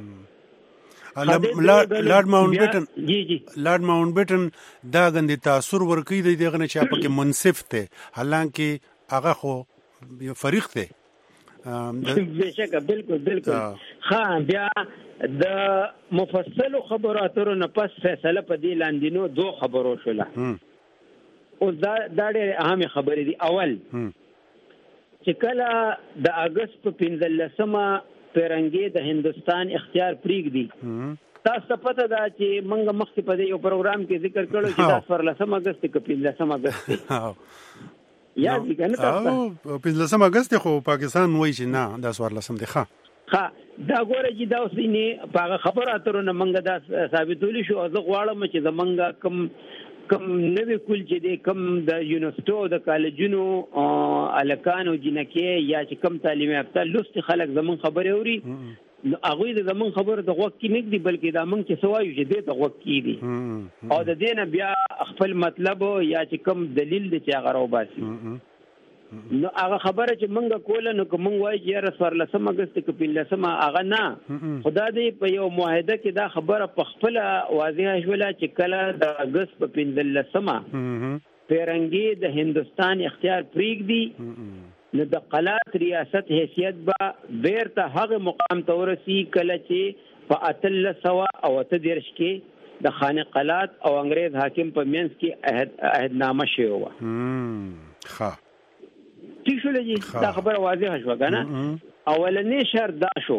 لارډ ماونټ بیټن دا غندې تاثیر ورکوي د دغه نه چې پکې منصف ته حالانکه هغه خو یو فریق ته بشکه بالکل ها بیا د مفصل خبراتو نه پس فیصله په دې لاندینو دوه خبرو شوله او دا ډېر اهم خبرې دي اول چې کله د اگست په 15مه پیرنګي د هندستان اختیار پریږدي تاسو پته دا چې موږ مخکې په یو پروګرام کې ذکر کړو چې دا 14 اگست کې 15 اگست یا څنګه تاسو 15 اگست خو پاکستان وایي چې نه دا 14 دی ها دا ګوره چې دا اوسینه په خبره اترونه موږ دا ثابتول شو او زه غواړم چې زمونږ کم نوې کول چې د کم د یونیورسيټو د کالجونو الکانو جنکه یا چې کم تعلیم یافته لست خلک زمون خبره اوري هغه د زمون خبره د غوږ کې نه دی بلکې د موږ چې سوایو چې د غوږ کې دي او د دینه بیا خپل مطلب یا چې کم دلیل دی چې هغه راو باسي نو هغه خبره چې مونږ کوله نو کوم وایي چې 14 اگست کې 15 هغه نه خدا دې په یو معاهده کې دا خبره په خپل واضحه شوله چې کله د اگست په 15 پیرنګي د هندستان اختیار پریږدي نو د قلات ریاست حیثیت به بیرته هغه مقام ته ورسي کله چې په 1300 او 13 کې د خانقالات او انګريز حاکم په منځ کې عهدنامه شوی و ښه تیشو لجی دا خبره واضحه شو کنه اولنې شرط دا شو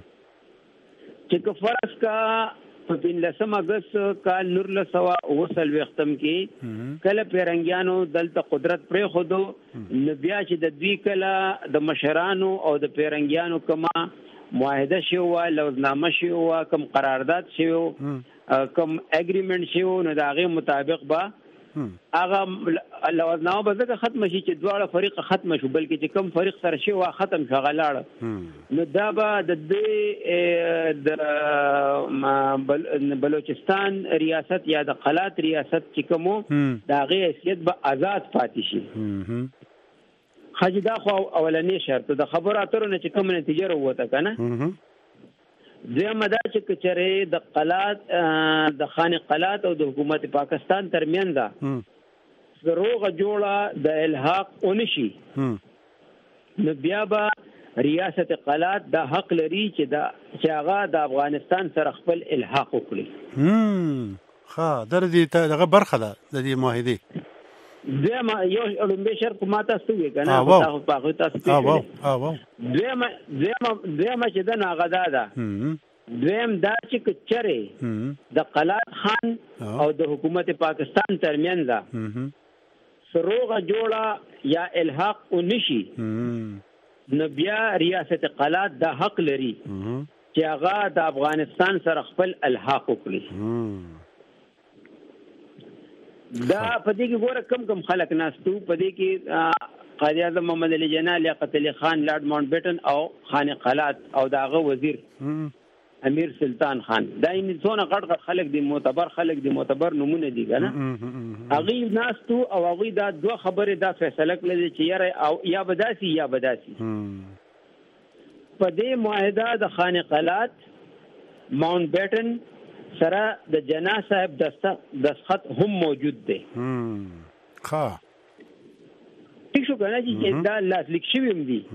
چې فرض کا په 15 اگست کال 1900 ختم کې کله پیرنګیانو دلته قدرت پرې خودو نو بیا چې د دوی کله د مشرانو او د پیرنګیانو کما معاهده شو لوزنامه شو کم قرارداد شو کم اګریمنت شو نو دا غي مطابق با هغه لوزنامه به ځکه ختم شي چې دواړه فریق ختم شو بلکې چې کم فریق سره شي وا ختم شو غلاړ نو دا به د بلوچستان ریاست یا د قلات ریاست چې کومو دا غي حیثیت به آزاد پاتې شي خاجدا خو اولنې شرط د خبرو اترو نه چې کوم نتیجه وروته کنه زموږ دا چې کچره د قلات د خانقالات او د حکومت پاکستان ترمنځ زروغه جوړه د الحاق اونشي نو بیا به ریاست قلات د حق لري چې هغه د افغانستان سره خپل الحاق وکړي ها درې دغه برخه ده د دې معاهده زما یو اولمبي شرط ماته ستوي کنه تاسو په تاسو زما چې دا ناغدا ده دویم دا چې کچره د قلات خان او د حکومت پاکستان ترمنځ سروغه جوړه یا الحاق ونشي نو بیا ریاست قلات د حق لري چې هغه د افغانستان سره خپل الحاق وکړي دا پدې کې ګوره کم خلک ناستو پدې کې قائد اعظم محمد علي جناح لیاقت علي خان لارډ ماونټ بیټن او خانقالات او داغه وزیر امیر سلطان خان دا یې څونه غټ خلک دي معتبر نمونه دي کنه هغه ناستو او هغه دا دوه خبره دا فیصله کړل چې یاره او یا بداسي په دې معاهده د خانقالات ماونټ بیټن سره د جناح صاحب دستخط هم موجود دی ښه ٹھیک شو کنه چې دا لاس لیک شوی هم دي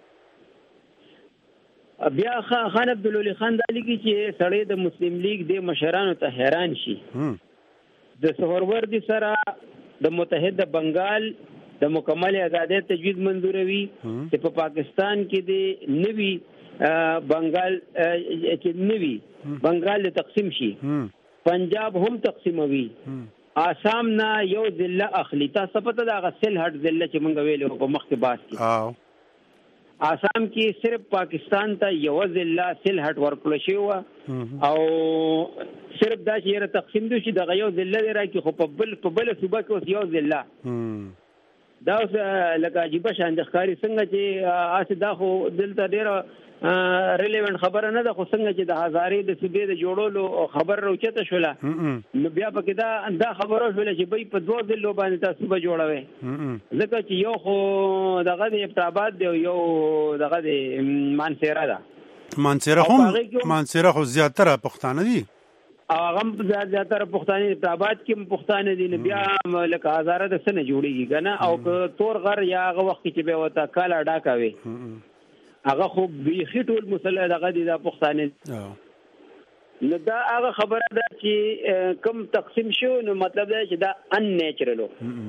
بیا خان عبدالولي خان د لیکي چې سړی د مسلم لیگ د مشرانو ته حیران شي د سهروردي سره د متحده بنگال د مکمل آزادۍ تجوید منظوروي چې په پاکستان کې د نوي بنگال چې نوي بنگال تقسیم شي، پنجاب هم تقسیموي، آسام نه یو ضلع اخلي. تاسو پته دا غسل هټ ضلع چې مونږ ویلو په مخ کې باس کې آسام کې صرف پاکستان ته یو ضلع سل هټ ورکړل شي او صرف دا چې تقسیم دي چې د یو ضلع راکې خو په بل صوبه کې یو ضلع دا لکه عجیب شان د ښکاری څنګه چې اسه دا خو دلته ډیره ریلیونت خبره نه ده، خو څنګه چې د هزارې د صوبې د جوړولو خبر راوچته شوله نو بیا پکې دا خبره شوله چې به په دوه ضلعو باندې تاسو به جوړوي، ځکه چې یو خو دغه د ابتاباد دی یو دغه د مانسیره ده. مانسیره خو زیاتره پښتانه دي، هغه زیاتره پښتانه ابتاباد کې پښتانه دي، نو بیا لکه هزاره د سنه جوړیږي کنه، او که تور غر یا هغه وخت چې به وتا کاله ډاکاوي هغه خو بیخي ټول مسله دغه دي د پښتانه. نو دا هغه خبره ده چې کم تقسیم شو، نو مطلب دا چې دا ان نیچرلو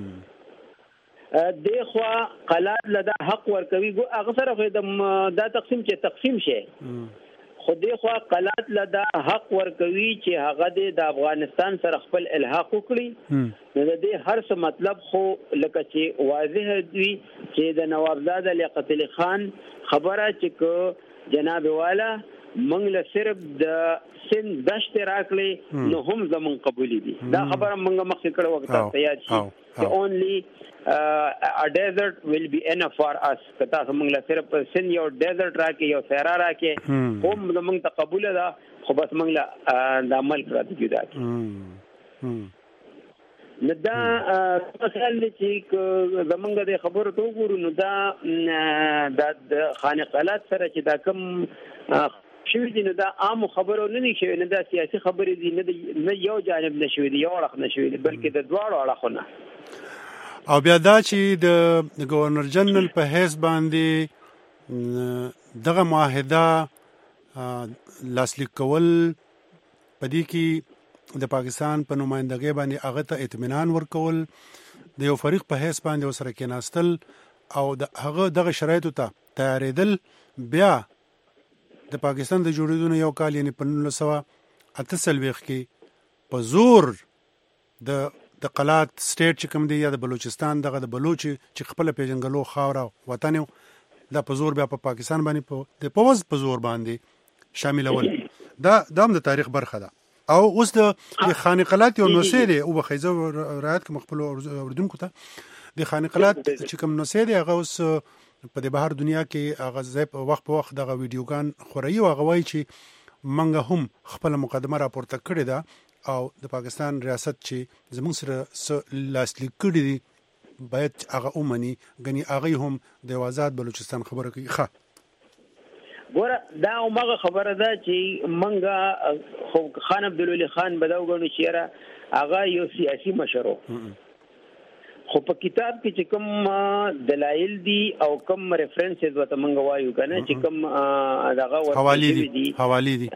دغه قلات لدا حق ورکوي. هغه سره خو دا تقسیم چې تقسیم شي خو دغه قلات لدا حق ورکوي چې هغه د افغانستان سره خپل الحاق وکړي. نو د دې هر څه مطلب خو لکه چې واضح دی چې د نوابزاده لیاقت علي خان خبره چې کو جناب والا منګ له صرف د سند دشت راکړي نو هم زمون قبولي دي. دا خبره منګ مخکې کړه وخت ته یاد شي only a desert will be enough for us. کتا موږ له صرف سند یو ډیزرټ راکې یو صحرا راکې هم زمون تقبل ده، خو بس موږ له د عمل کړه کیدا کی نو دا مثال چې زمونږ د خبرو ته وګورو نو دا د خانقالات سره چې دا کم شوي دي نو دا عام خبرو نه دي شوي، نه دا سیاسي خبرې دي، نه یو جانب نه شوي دي، یو اړخ نه شوي دي، بلکې د دواړو اړخونه. او بیا دا چې د گورنر جنرال په حیث باندې دغه معاهده لاسلیک کول پدې کې د پاکستان په نمائندګۍ باندې هغه ته اطمینان ورکول، د یو فریق په حیث باندې وسره کېناستل او د هغه دغه شرایطو ته تیارېدل، بیا د پاکستان د جوړېدو یو کال یعنی په 1948 کې په زور د قلات سټیټ چې کوم دی یا د بلوچستان دغه د بلوچ چې خپل پیژنګلو خاوره وطن دا په زور بیا په پاکستان باندې په پوز په زور باندې شاملول. دا هم د تاریخ برخه ده. او اوس د خانقالات یو نوسې دی او بخیزه رعایت کوم خپل اردوونکو ته د خانقالات چې کوم نوسې دی هغه اوس په د بهر دنیا کې هغه ځای وخت په وخت دغه ویډیوګان خوري او هغه وایي چې منګه هم خپل مقدمه راپورته کړې ده او د پاکستان ریاست چې زموږ سره لاسلیک کړي دي باید هغه اومني غني هغه هم د آزاد بلوچستان خبره کوي. ښه ګوره دا عمره خبره ده چې منګه خو خان عبدالولي خان بداو غنو چې هغه یو سیاسي مشرو، خو په کتاب کې چې کوم دلایل دي او کوم ریفرنسز وته منګه وایو کنه چې کوم دغه حوالی دي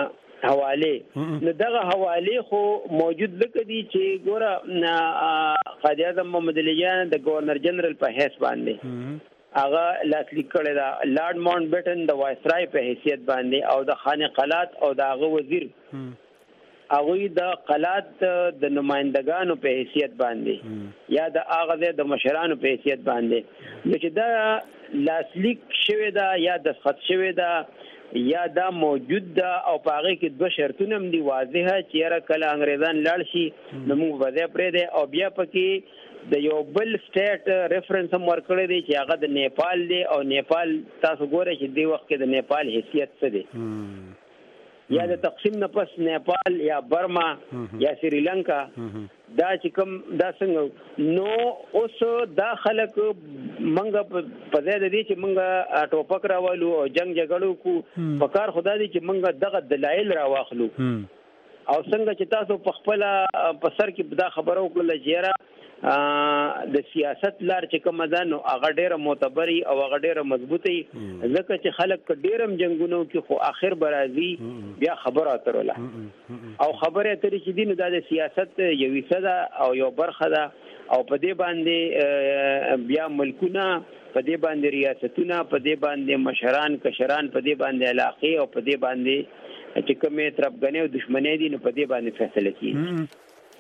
نو دغه حواله خو موجود لکه دي چې ګوره قائد اعظم محمد علي جان د گورنر جنرال په حیث باندې هغه لاسلیک کړی دا لارډ ماونټ بیټن د وایسرای په حیثیت باندې او د خانقالات او د هغه وزیر هغه د قلات د نمائندگانو په حیثیت باندې یا د هغه د مشرانو په حیثیت باندې چې دا لاسلیک شوی دا یا د خط شوی دا یا دا موجود دا او پاغه کې دوه شرطونه هم دي واضحه چې را کله انګريزان لاړ شي نو موږ به پرې دی او بیا پکې د یو بل سټیټ ریفرنس هم ورکړی دی چې هغه د نیپال دی او نیپال تاسو ګورئ چې دی وخت کې د نیپال حیثیت څه دی یا د تقسیم نه پس نیپال یا برما یا سریلانکا دا چې کوم دا څنګه نو اوس دا خلک منګه په ځای د دې چې منګه ټوپک راوالو او جنگ جګړو کو په کار خدای دې چې منګه دغه دلایل راواخلو او څنګه چې تاسو په خپل په سر کې دا خبرو وکړه چې د سیاست لار چې کوم ده نو هغه ډیره معتبري او هغه ډیره مضبوطي ځکه چې خلک ډیرم جنگونو کې خو اخر برازي بیا خبره اترله او خبره اترې چې دین د سیاست یو حصہ ده او یو برخه ده او په دې باندې بیا ملکونه، په دې باندې ریاستونه، په دې باندې مشران کشران، په دې باندې علاقې او په دې باندې چې کومې طرفګنې او دشمنۍ دي نو په دې باندې فیصله کیږي.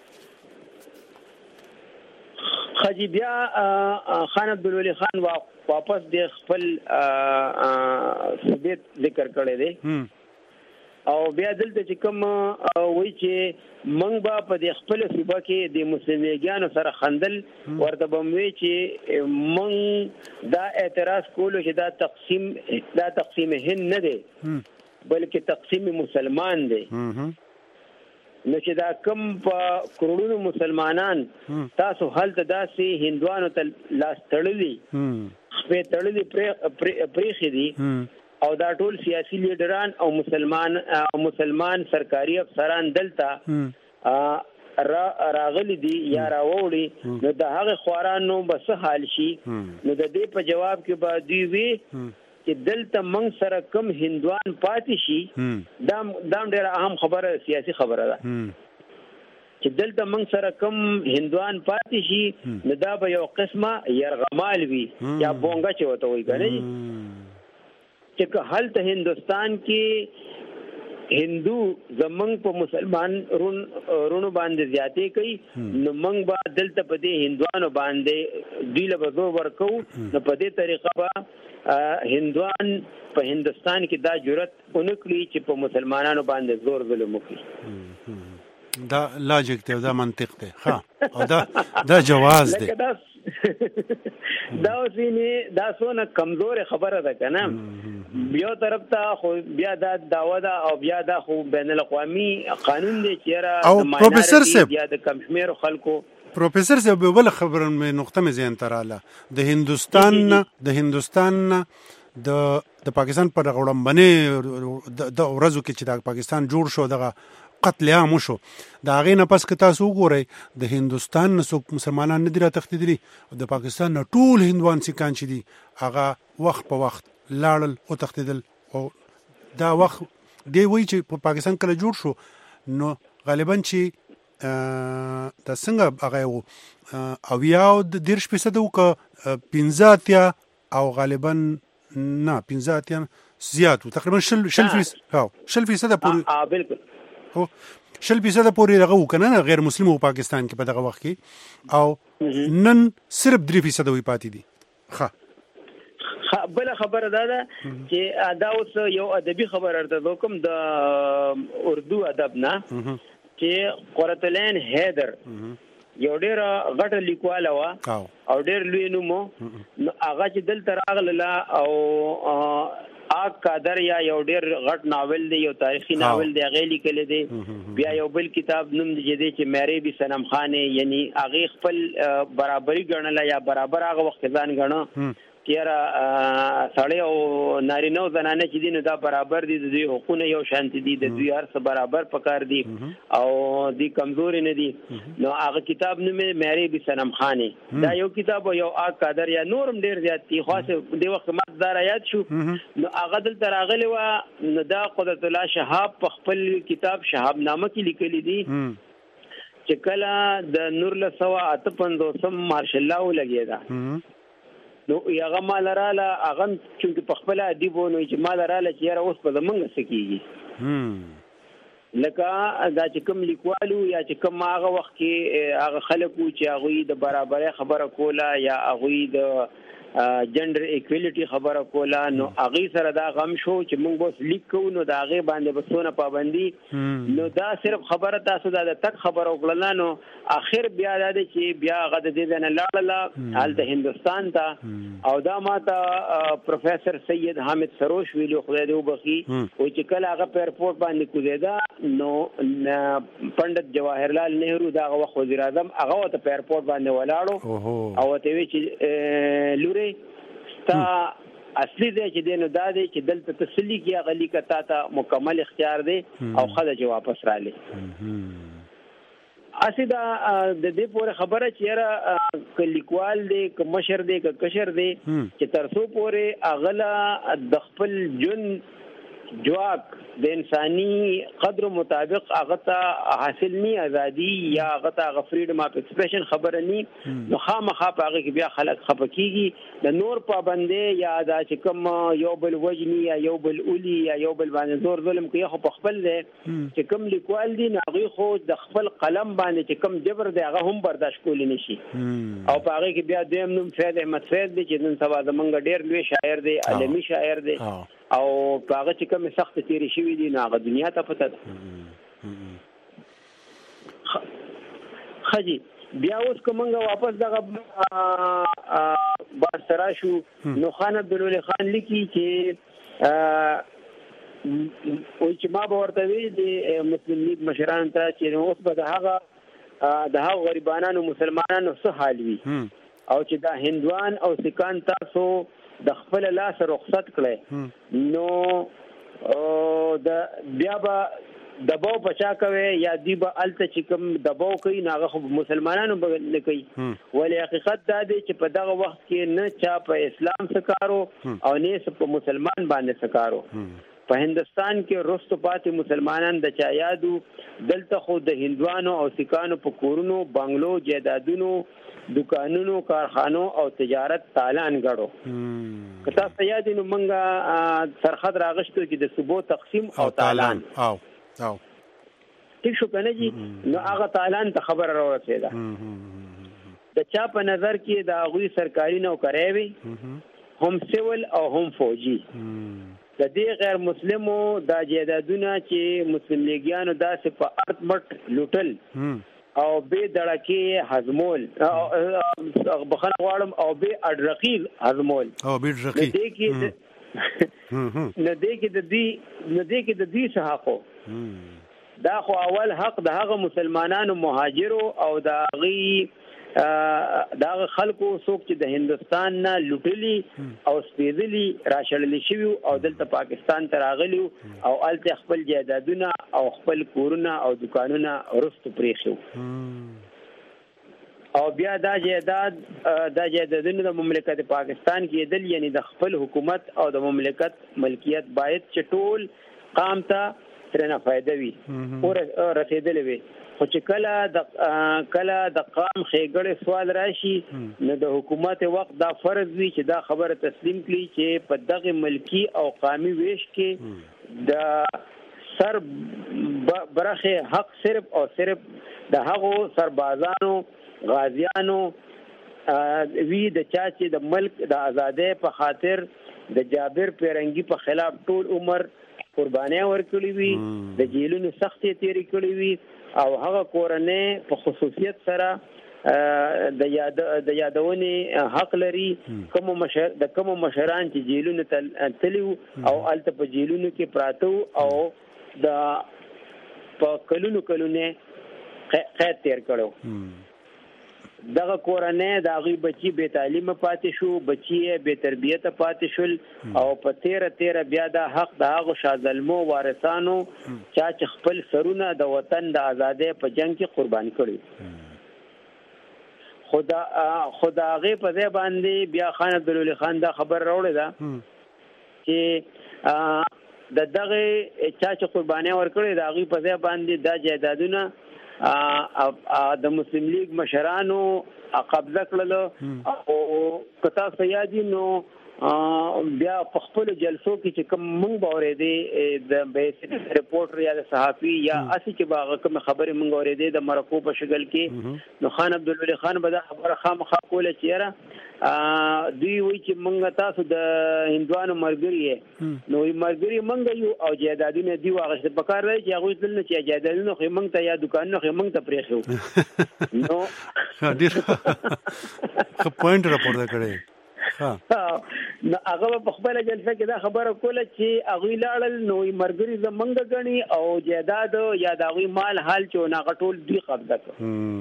خجی بیا خان عبدالولی خان واپس د خپل ثبوت ذکر کړی دی او بیا دلته چې کوم وایي چې موږ به په د خپل صوبه کې د مسلمانانو سره خندل ورته به وایي چې موږ دا اعتراض کولو چې دا تقسیم هند نه دی بلکې تقسیم مسلمان دی. نو چې دا کم په کروڑونو مسلمانان تاسو هلته داسې هندوانو ته لاس تړلي خپې تړلي پریخي دي او دا ټول سیاسي لیډران او مسلمان سرکاري افسران دلته راغلي دي یا راوړي نو د هغه خوارانو بس حال شي. نو د دې په جواب کې به دوی وي چې دلته موږ سره کم هندوان پاتې شي دا ډېره اهم خبره سیاسي خبره ده چې دلته موږ سره کم هندوان پاتې شي نو دا به یو قسمه یرغمال وي یا بونګه چې وته وي کنه چې که هلته هندوستان کې هندو زمنګ په مسلمان رونو باندې زیاتې کوي نو موږ به دلته په دې هندوانو باندې دوی له زور ورکو نو په دې طریقه به هندوان په هندوستان کې دا جرأت اونکړي چې په مسلمانانو باندې زور ظلم وکړي. دا لاجیک دی، دا منطق دی، ها او دا جواز دی. دا اوسینه دا څونه کمزور خبره ده کنه. یو طرف ته خو بیا دا داوا ده او بیا دا خو بین الاقوامي قانون دی چې او پروفیسر صاحب بیا د کم شمیر خلکو پروفیسر صاحب بل خبره مې نقطه مې ذهن ته رااله د هندوستان د پاکستان پر غړمبنې د ورځو کې چې د پاکستان جوړ شو دغه قتل عام شو دا غي نه پس که تاسو وګورئ د هندوستان نه څوک مسلمانان نه دي را تښتېدلي د پاکستان نه ټول هندوان سیکان چې دي هغه وخت په وخت لاړل او تښتېدل او دا وخت دی وایي چې په پاکستان کله جوړ شو نو غالبا چې دا څنګه هغه اویاو د 10% او 15 او غالبا نه 15 زیات تقریبا 10% پورې بالکل 10% پورې دغه وکنه غیر مسلم په پاکستان کې په دغه وخت کې او نن صرف 3% وي پاتې دي. ښه بل خبره ده چې دا اوس یو ادبي خبر ارته کوم د اردو ادب نه چې قرۃ العین حیدر یو ډېر غټه لیکواله وه او ډېر لوی نوم نو هغه چې دلته راغله او آگ قادر یا یو ډېر غټ ناول دی، یو تاریخي ناول دی، هغه لیکلی دی. بیا یو بل کتاب نوم دی چې میری بی صنم خانې، یعنی هغه خپل برابري ګڼله یا برابر هغه وخت ځان ګڼه تیاره سړی او نارینه او زنانه چې دي نو دا برابر دي، د دوی حقونه یو شانتي دي، د دوی هر څه برابر پکار دي او دوی کمزوري نه دي. نو هغه کتاب نوم میری بی صنم خانې دا یو کتاب یو آگ قادر یا نورم ډېر زیات دي خاصه د وخت ماته دا یاد شو نو هغه دلته راغلی وه نو دا قدرت الله شهاب په خپل کتاب شهاب نامه کې لیکلی دي چې کله د 1958 مارش الله ولګېده نو هغه مال رااله هغه چې په خپل ادیب ونه چې مال رااله چې یاره اوس په زمونږ څه کېږي لکه دا چې کوم لیکوالو یا چې کوم هغه وخت کې هغه خلکو چې هغوی د برابرۍ خبره کوله یا هغوی د جنډر ایکویلیټي خبره کوله نو هغې سره دا غم شو چې موږ اوس لیک کوو نو د هغې باندې به څونه پابندي نو دا صرف خبره تاسو دا د تک خبره وکړله نو اخر بیا دا دی چې بیا هغه د دې ځای نه لاړله هلته هندوستان ته او دا ما ته پروفیسر سید حامد سروش ویلو خدای دې وبخي وایي چې کله هغه په ایرپورټ باندې کوزېده نو پنډت جواهرلال نهرو دا هغه وخت وزیر اعظم هغه ورته په ایرپورټ باندې ولاړو او ورته ویې چې لورې ستا اصلي دی چې دی نو دا دی چې دلته تسلی کې هغه لیکه تا ته مکمل اختیار دی او ښه ده چې واپس رالی اسی دا د دې پورې خبره چې یاره که لیکوال دی که مشر دی که کشر دی چې تر څو پورې هغه له د خپل ژوند جواک د انساني قدر مطابق هغه ته حاصل ني ازادي یا هغه ته فریډم اف ایکسپریشن خبره ني نو خامخا په هغه کې بیا خلک خپکیږي د نور پابندې یا دا چې کوم یو بل وجني یا یو بل اولی یا یو بل باندې زور ظلم کوي خو په خپل چې کوم لیکوال دي هغه خو د خپل قلم باندې چې کوم جبر دی هغه هم برداشت کولی نشي او په هغه کې بیا دیم نوم فید احمد فید دی چې نن سبا زمونږ ډېر لوی شاعر دی عالمي شاعر دی او هغه چې کوم سخت تیری شوی دي نو هغه دنیا ته پته ده خجی بیا اوس کومه واپس دغه باسرا شو نو خان عبدالولی خان لیکي چې او چې ما به ورته وی دي مسلم لیگ مشران ته چې اوس به د هغه غریبانو مسلمانانو څه حال وي او چې دا هندوان او سکان تاسو د خپل لاس رخصت کړي نو د بیا به دباو پچا کوي یا دی به الته چې کوم دباو کوي ناغه خو مسلمانانو به نه کوي ولې حقیقت دا دی چې په دغه وخت کې نه چا په اسلام سکارو او نه په مسلمان باندې سکارو په هندستان کې رستو پاتې مسلمانان د چا یادو دلته خو د هندوانو او سکانو په کورونو بنگلو جیدادونو دکانونو کارخانو او تجارت تالان غړو کتا سیادی نو منګه سرخد راغشتو چې د صوبو تقسیم او تالان او ټیک شو کنه جی نو هغه تالان ته خبر راورسېده د چا په نظر کې د هغوی سرکاري نوکرۍ وي هم سیول او هم فوجي د دې غیر مسلمو دا جیدادونه چې مسلم لیګیانو داسې په ارت مټ لوټل او به دړکی هضمول بخنه غواړم او به اډرقی هضمول او به اډرقی نه دې کې د دې صحاقو دا خو اول حق د هغه مسلمانانو مهاجرو او د هغه خلکو څوک چې د هندستان نه لوټلي او سپېدلي راشړلي شوي او دلته پاکستان ته راغلي او الته خپل جایدادونه او خپل کورونه او دکانونه ورستو پرېښو او بیا دا جایدادونه د مملکت پاکستان کې دل یعنی د خپل حکومت او د مملکت ملکیت باید چې ټول قام ته ترنه فائدہ وي او رسیدلې وي خو چې کله د قام خېګړې سوال راشي نو د حکومت وخت دا فرض وي چې دا خبره تسلیم کړي چې په دغه ملکی او قومي ویش کې د سر برخه حق صرف او صرف د هغو سربازانو غازیانو وی د چا چې د ملک د آزادۍ په خاطر د جابر پیرنګي په خلاف ټول عمر قرباني ورکړي وي د جیلونو سختي تیری کړي وي او هغه کورنۍ په خصوصیت سره د یادونې حق لري کوم مشران چې جیلونو تلو او الته په جیلونو کې پراته او د په کلونو قید تیر کړو دغه کورنۍ د هغوی بچي بې تعلیمه پاتې شو بچي یې بې تربیته پاتې شول او په تیره بیا دا حق د هغو شاظلمو وارثانو چا چې خپل سرونه د وطن د آزادۍ په جنگ کې قربان کړي خو د هغې په ځای باندې بیا خان عبدالولي خان دا خبر راوړې ده چې د دغه چا چې قرباني ورکړي د هغوی په ځای باندې دا جایدادونه د مسلم لیگ مشرانو قبضه کړل او کتا سیادی نو بیا په خپل جلسو کې چې کوم مونږ باورېدې د بیسیک ریپورټر یا د صحافي یا اسی چې باغ کوم خبره مونږ اورېدې د مرکو په شکل کې نو خان عبدالولي خان به دا خبره خامخا کوله چیرې دوی وی چې مونږ تاسو د هندوانو مرګري نو مرګري مونږ یو او جیدادونه دی واغشت په کار راځي چې هغه دل نه چې جیدادونه خو مونږ ته یا دکانونه خو مونږ ته پرېخو نو ډیر پوینټ راپورته کړی نو هغه په خپل جلسه کې دا خبره کوله چې هغه لاړل نو مرګري زمنګ غني او جیداد یا د هغه مال حال چې ناغه ټول دی قبضه کړ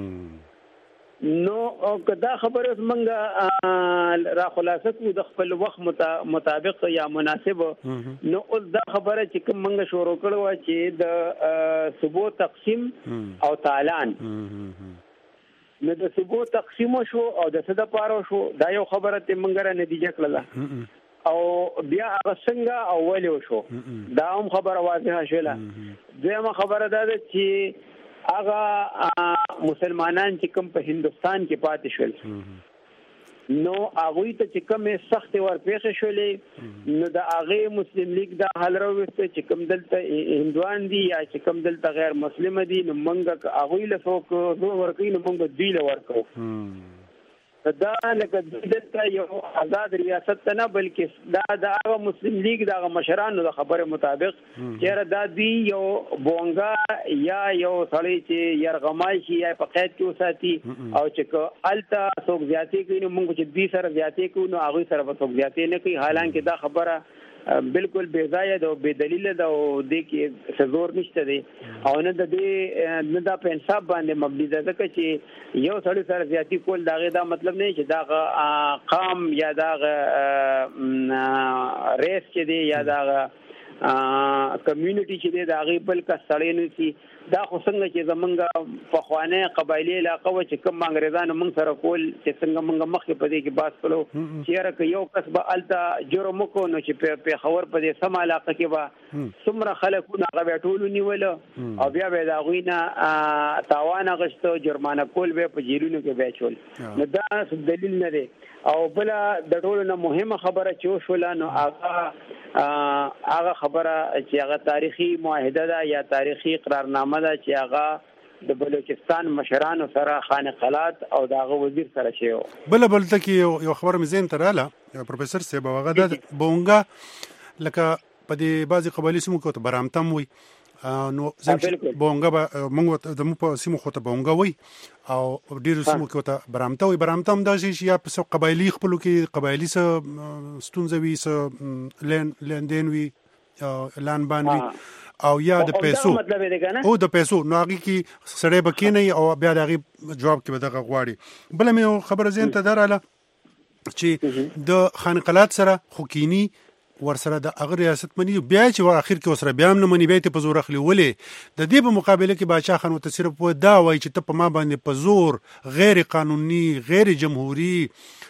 نو کدا خبره منګه را خلاصه کو د خپل وخت مطابق یا مناسب نو اوس دا خبره چې کوم منګه شروع کړو چې د صوبو تقسیم او تالان نو د صوبو تقسیم شو او د صد پاره شو دا یو خبره ته منګره نتیجه کړله او بیا هغه څنګه او ولې وشو دا هم خبره واضحه شوله. دویمه خبره دا ده چې هغه مسلمانان چې کوم په هندستان کې پاتې شول نو هغوی ته چې کومې سختې ورپېښې شولې نو د هغې مسلم لیگ دا حل راوسته چې کوم دلته هندوان دي یا چې کوم دلته غیر مسلمه دي نو موږ هغوی له څوک زور ورکوي نو موږ دوی له ورکوو. دا لکه دلته یو آزاد ریاست ته نه بلکې دا د هغه مسلم لیگ د هغه مشرانو د خبرې مطابق چېرې دا دوی یو بونګا یا یو سړی چې یرغمای شي یا په قید کې وساتي او چې هلته څوک زیاتې کوي نو موږ چې دوی سره زیاتې کوو نو هغوی سره به څوک زیاتې نه کوي. حالانکه دا خبره بالکل بے ځایه ده او بې دلیله ده او دې کې څه زور نشته دی او نه د دې نه دا په انصاف باندې مبني ده ځکه چې یو سړی سره زیاتي کول د هغې دا مطلب نه چې دغه قام یا دغه ریس چې دی یا دغه کمیونټي چې دی د هغې بل کس سړی نه سي. دا خو څنګه چې زمونږ پخوانی قبایلي علاقه وه چې کوم انګریزانو موږ سره کول چې څنګه موږ مخکې په دې کې بحث کړو چې یاره که یو کس به هلته جرم وکړو نو چې پېښور په دې سمه علاقه کې به څومره خلک وو هغه بیا ټول ونیوله او بیا به یې د هغوی نه تاوان اخیسته جرمانه کول به یې په جیلونو کې بیا اچول نو دا دلیل نه دی. او بله د ټولو نه مهمه خبره چې وشوله نو هغه خبره چې هغه تاریخي معاهده ده یا تاریخي قرارنامه ده چې هغه د بلوچستان مشرانو سره خانقلات او د هغه وزیر سره شوی و. بلته کې یو خبره مې ذهن ته راغله پروفیسر صاحب هغه د بونګا لکه په دې بعضې قبایلي سیمو کې ورته برامتم وایي نو بونګا به موږ زموږ په سیمو خو ته بونګا وایي او ډېرو سیمو کې ورته برامته وایي. برامته هم داسې شي یا په څه قبایلي خپلو کې قبایلي څه ستونزه وي څه لیندین وي لانبان وي او یا د پیسو او د پیسو نو هغې کې سړی به کېنوي او بیا د هغې جواب کې به دغه غواړي. بله مې خبره ذهن ته دا راغله چې د خانقلات سره خو کینی ورسره د هغه ریاست مني بیا چې اخر کې ورسره بیا هم نه مني بیا یې په زور اخلي. ولې د دې په مقابله کې باچا خان ورته صرف دا وایي چې ته په ما باندې په زور غیر قانوني غیر جمهوري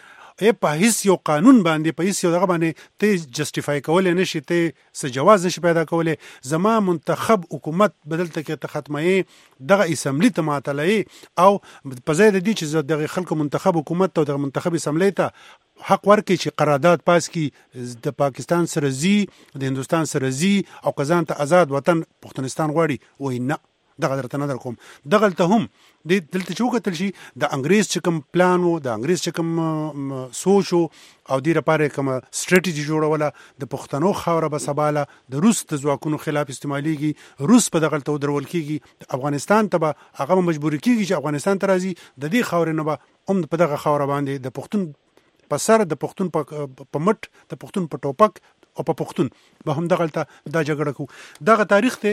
په هیڅ یو قانون باندې په هیڅ یو دغه باندې ته جسټیفای کولی نه شي ته څه جواز نه شي پیدا کولی. زما منتخب حکومت بدلته کې ته ختموي دغه اسمبلي ته معطلوي او په ځای د دې چې دغه خلکو منتخب حکومت ته او دغه منتخب اسمبلي ته حق ورکړي چې قرارداد پاس کی د پاکستان سره زی د هندوستان سره زی او کزان ته آزاد وطن پښتونستان غواړي وای نه دغه درته نه در کوم. دغلته هم دلته چې وکتل شي د انګریز چې کوم پلان و د انګریز چې کوم سوچ و او دې لپاره کومه سټریټیجي جوړوله د پښتنو خاوره به سباله د روس د ځواکونو خلاف استعمالیږي روس په دغلته ودرول کېږي افغانستان ته به هغه مجبوري کېږي چې افغانستان ته راځي د دې خاورې نه به هم په دغه خاوره باندې د پښتون په سر د پښتون په مټ د پښتون په ټوپک او په پښتون به هم دغلته دا جګړه کو. دغه تاریخ ته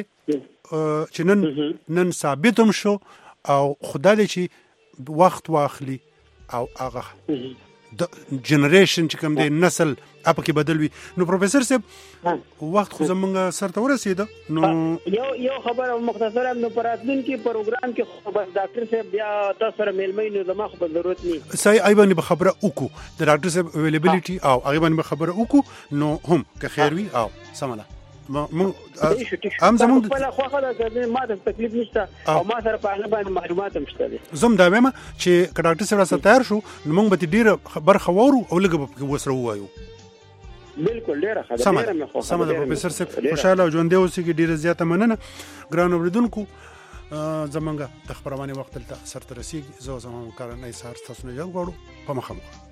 چې نن ثابت هم شو او خدای دې چې وخت واخلي او هغه د جنریشن چې کوم دی نسل اپ کې بدل وي. نو پروفیسر صاحب وخت خو زمونږ سر ته ورسېده نو یو خبره مختصره نو پر راتلونکي پروګرام کې خو بس ډاکټر صاحب بیا تاسو سره میلمه نو زما خو ضرورت نه صحیح ای باندې خبره وکړو د ډاکټر صاحب اویلیبিলিټي او ای باندې خبره وکړو نو هم که خیر وي او سماله هم زموږ په خواخه د ما د تکلیف نشته او ما سره په هغه باندې معلومات هم شته دي. زم دا وایم چې ډاکټر صاحب سره تیار شو نو موږ به ډیره برخه وورو او لږه به وسره وایو. بالکل ډیره ښه ده ډیره مخه سم ده پروفیسر صاحب خوشاله او ژوند دی اوسې کې ډیره زیاته مننه ګران اوریدونکو زمونږ د خبرونه وخت تل سره رسیږي زه زموږ کارنۍ سار تاسو نه یو غواړو په مخه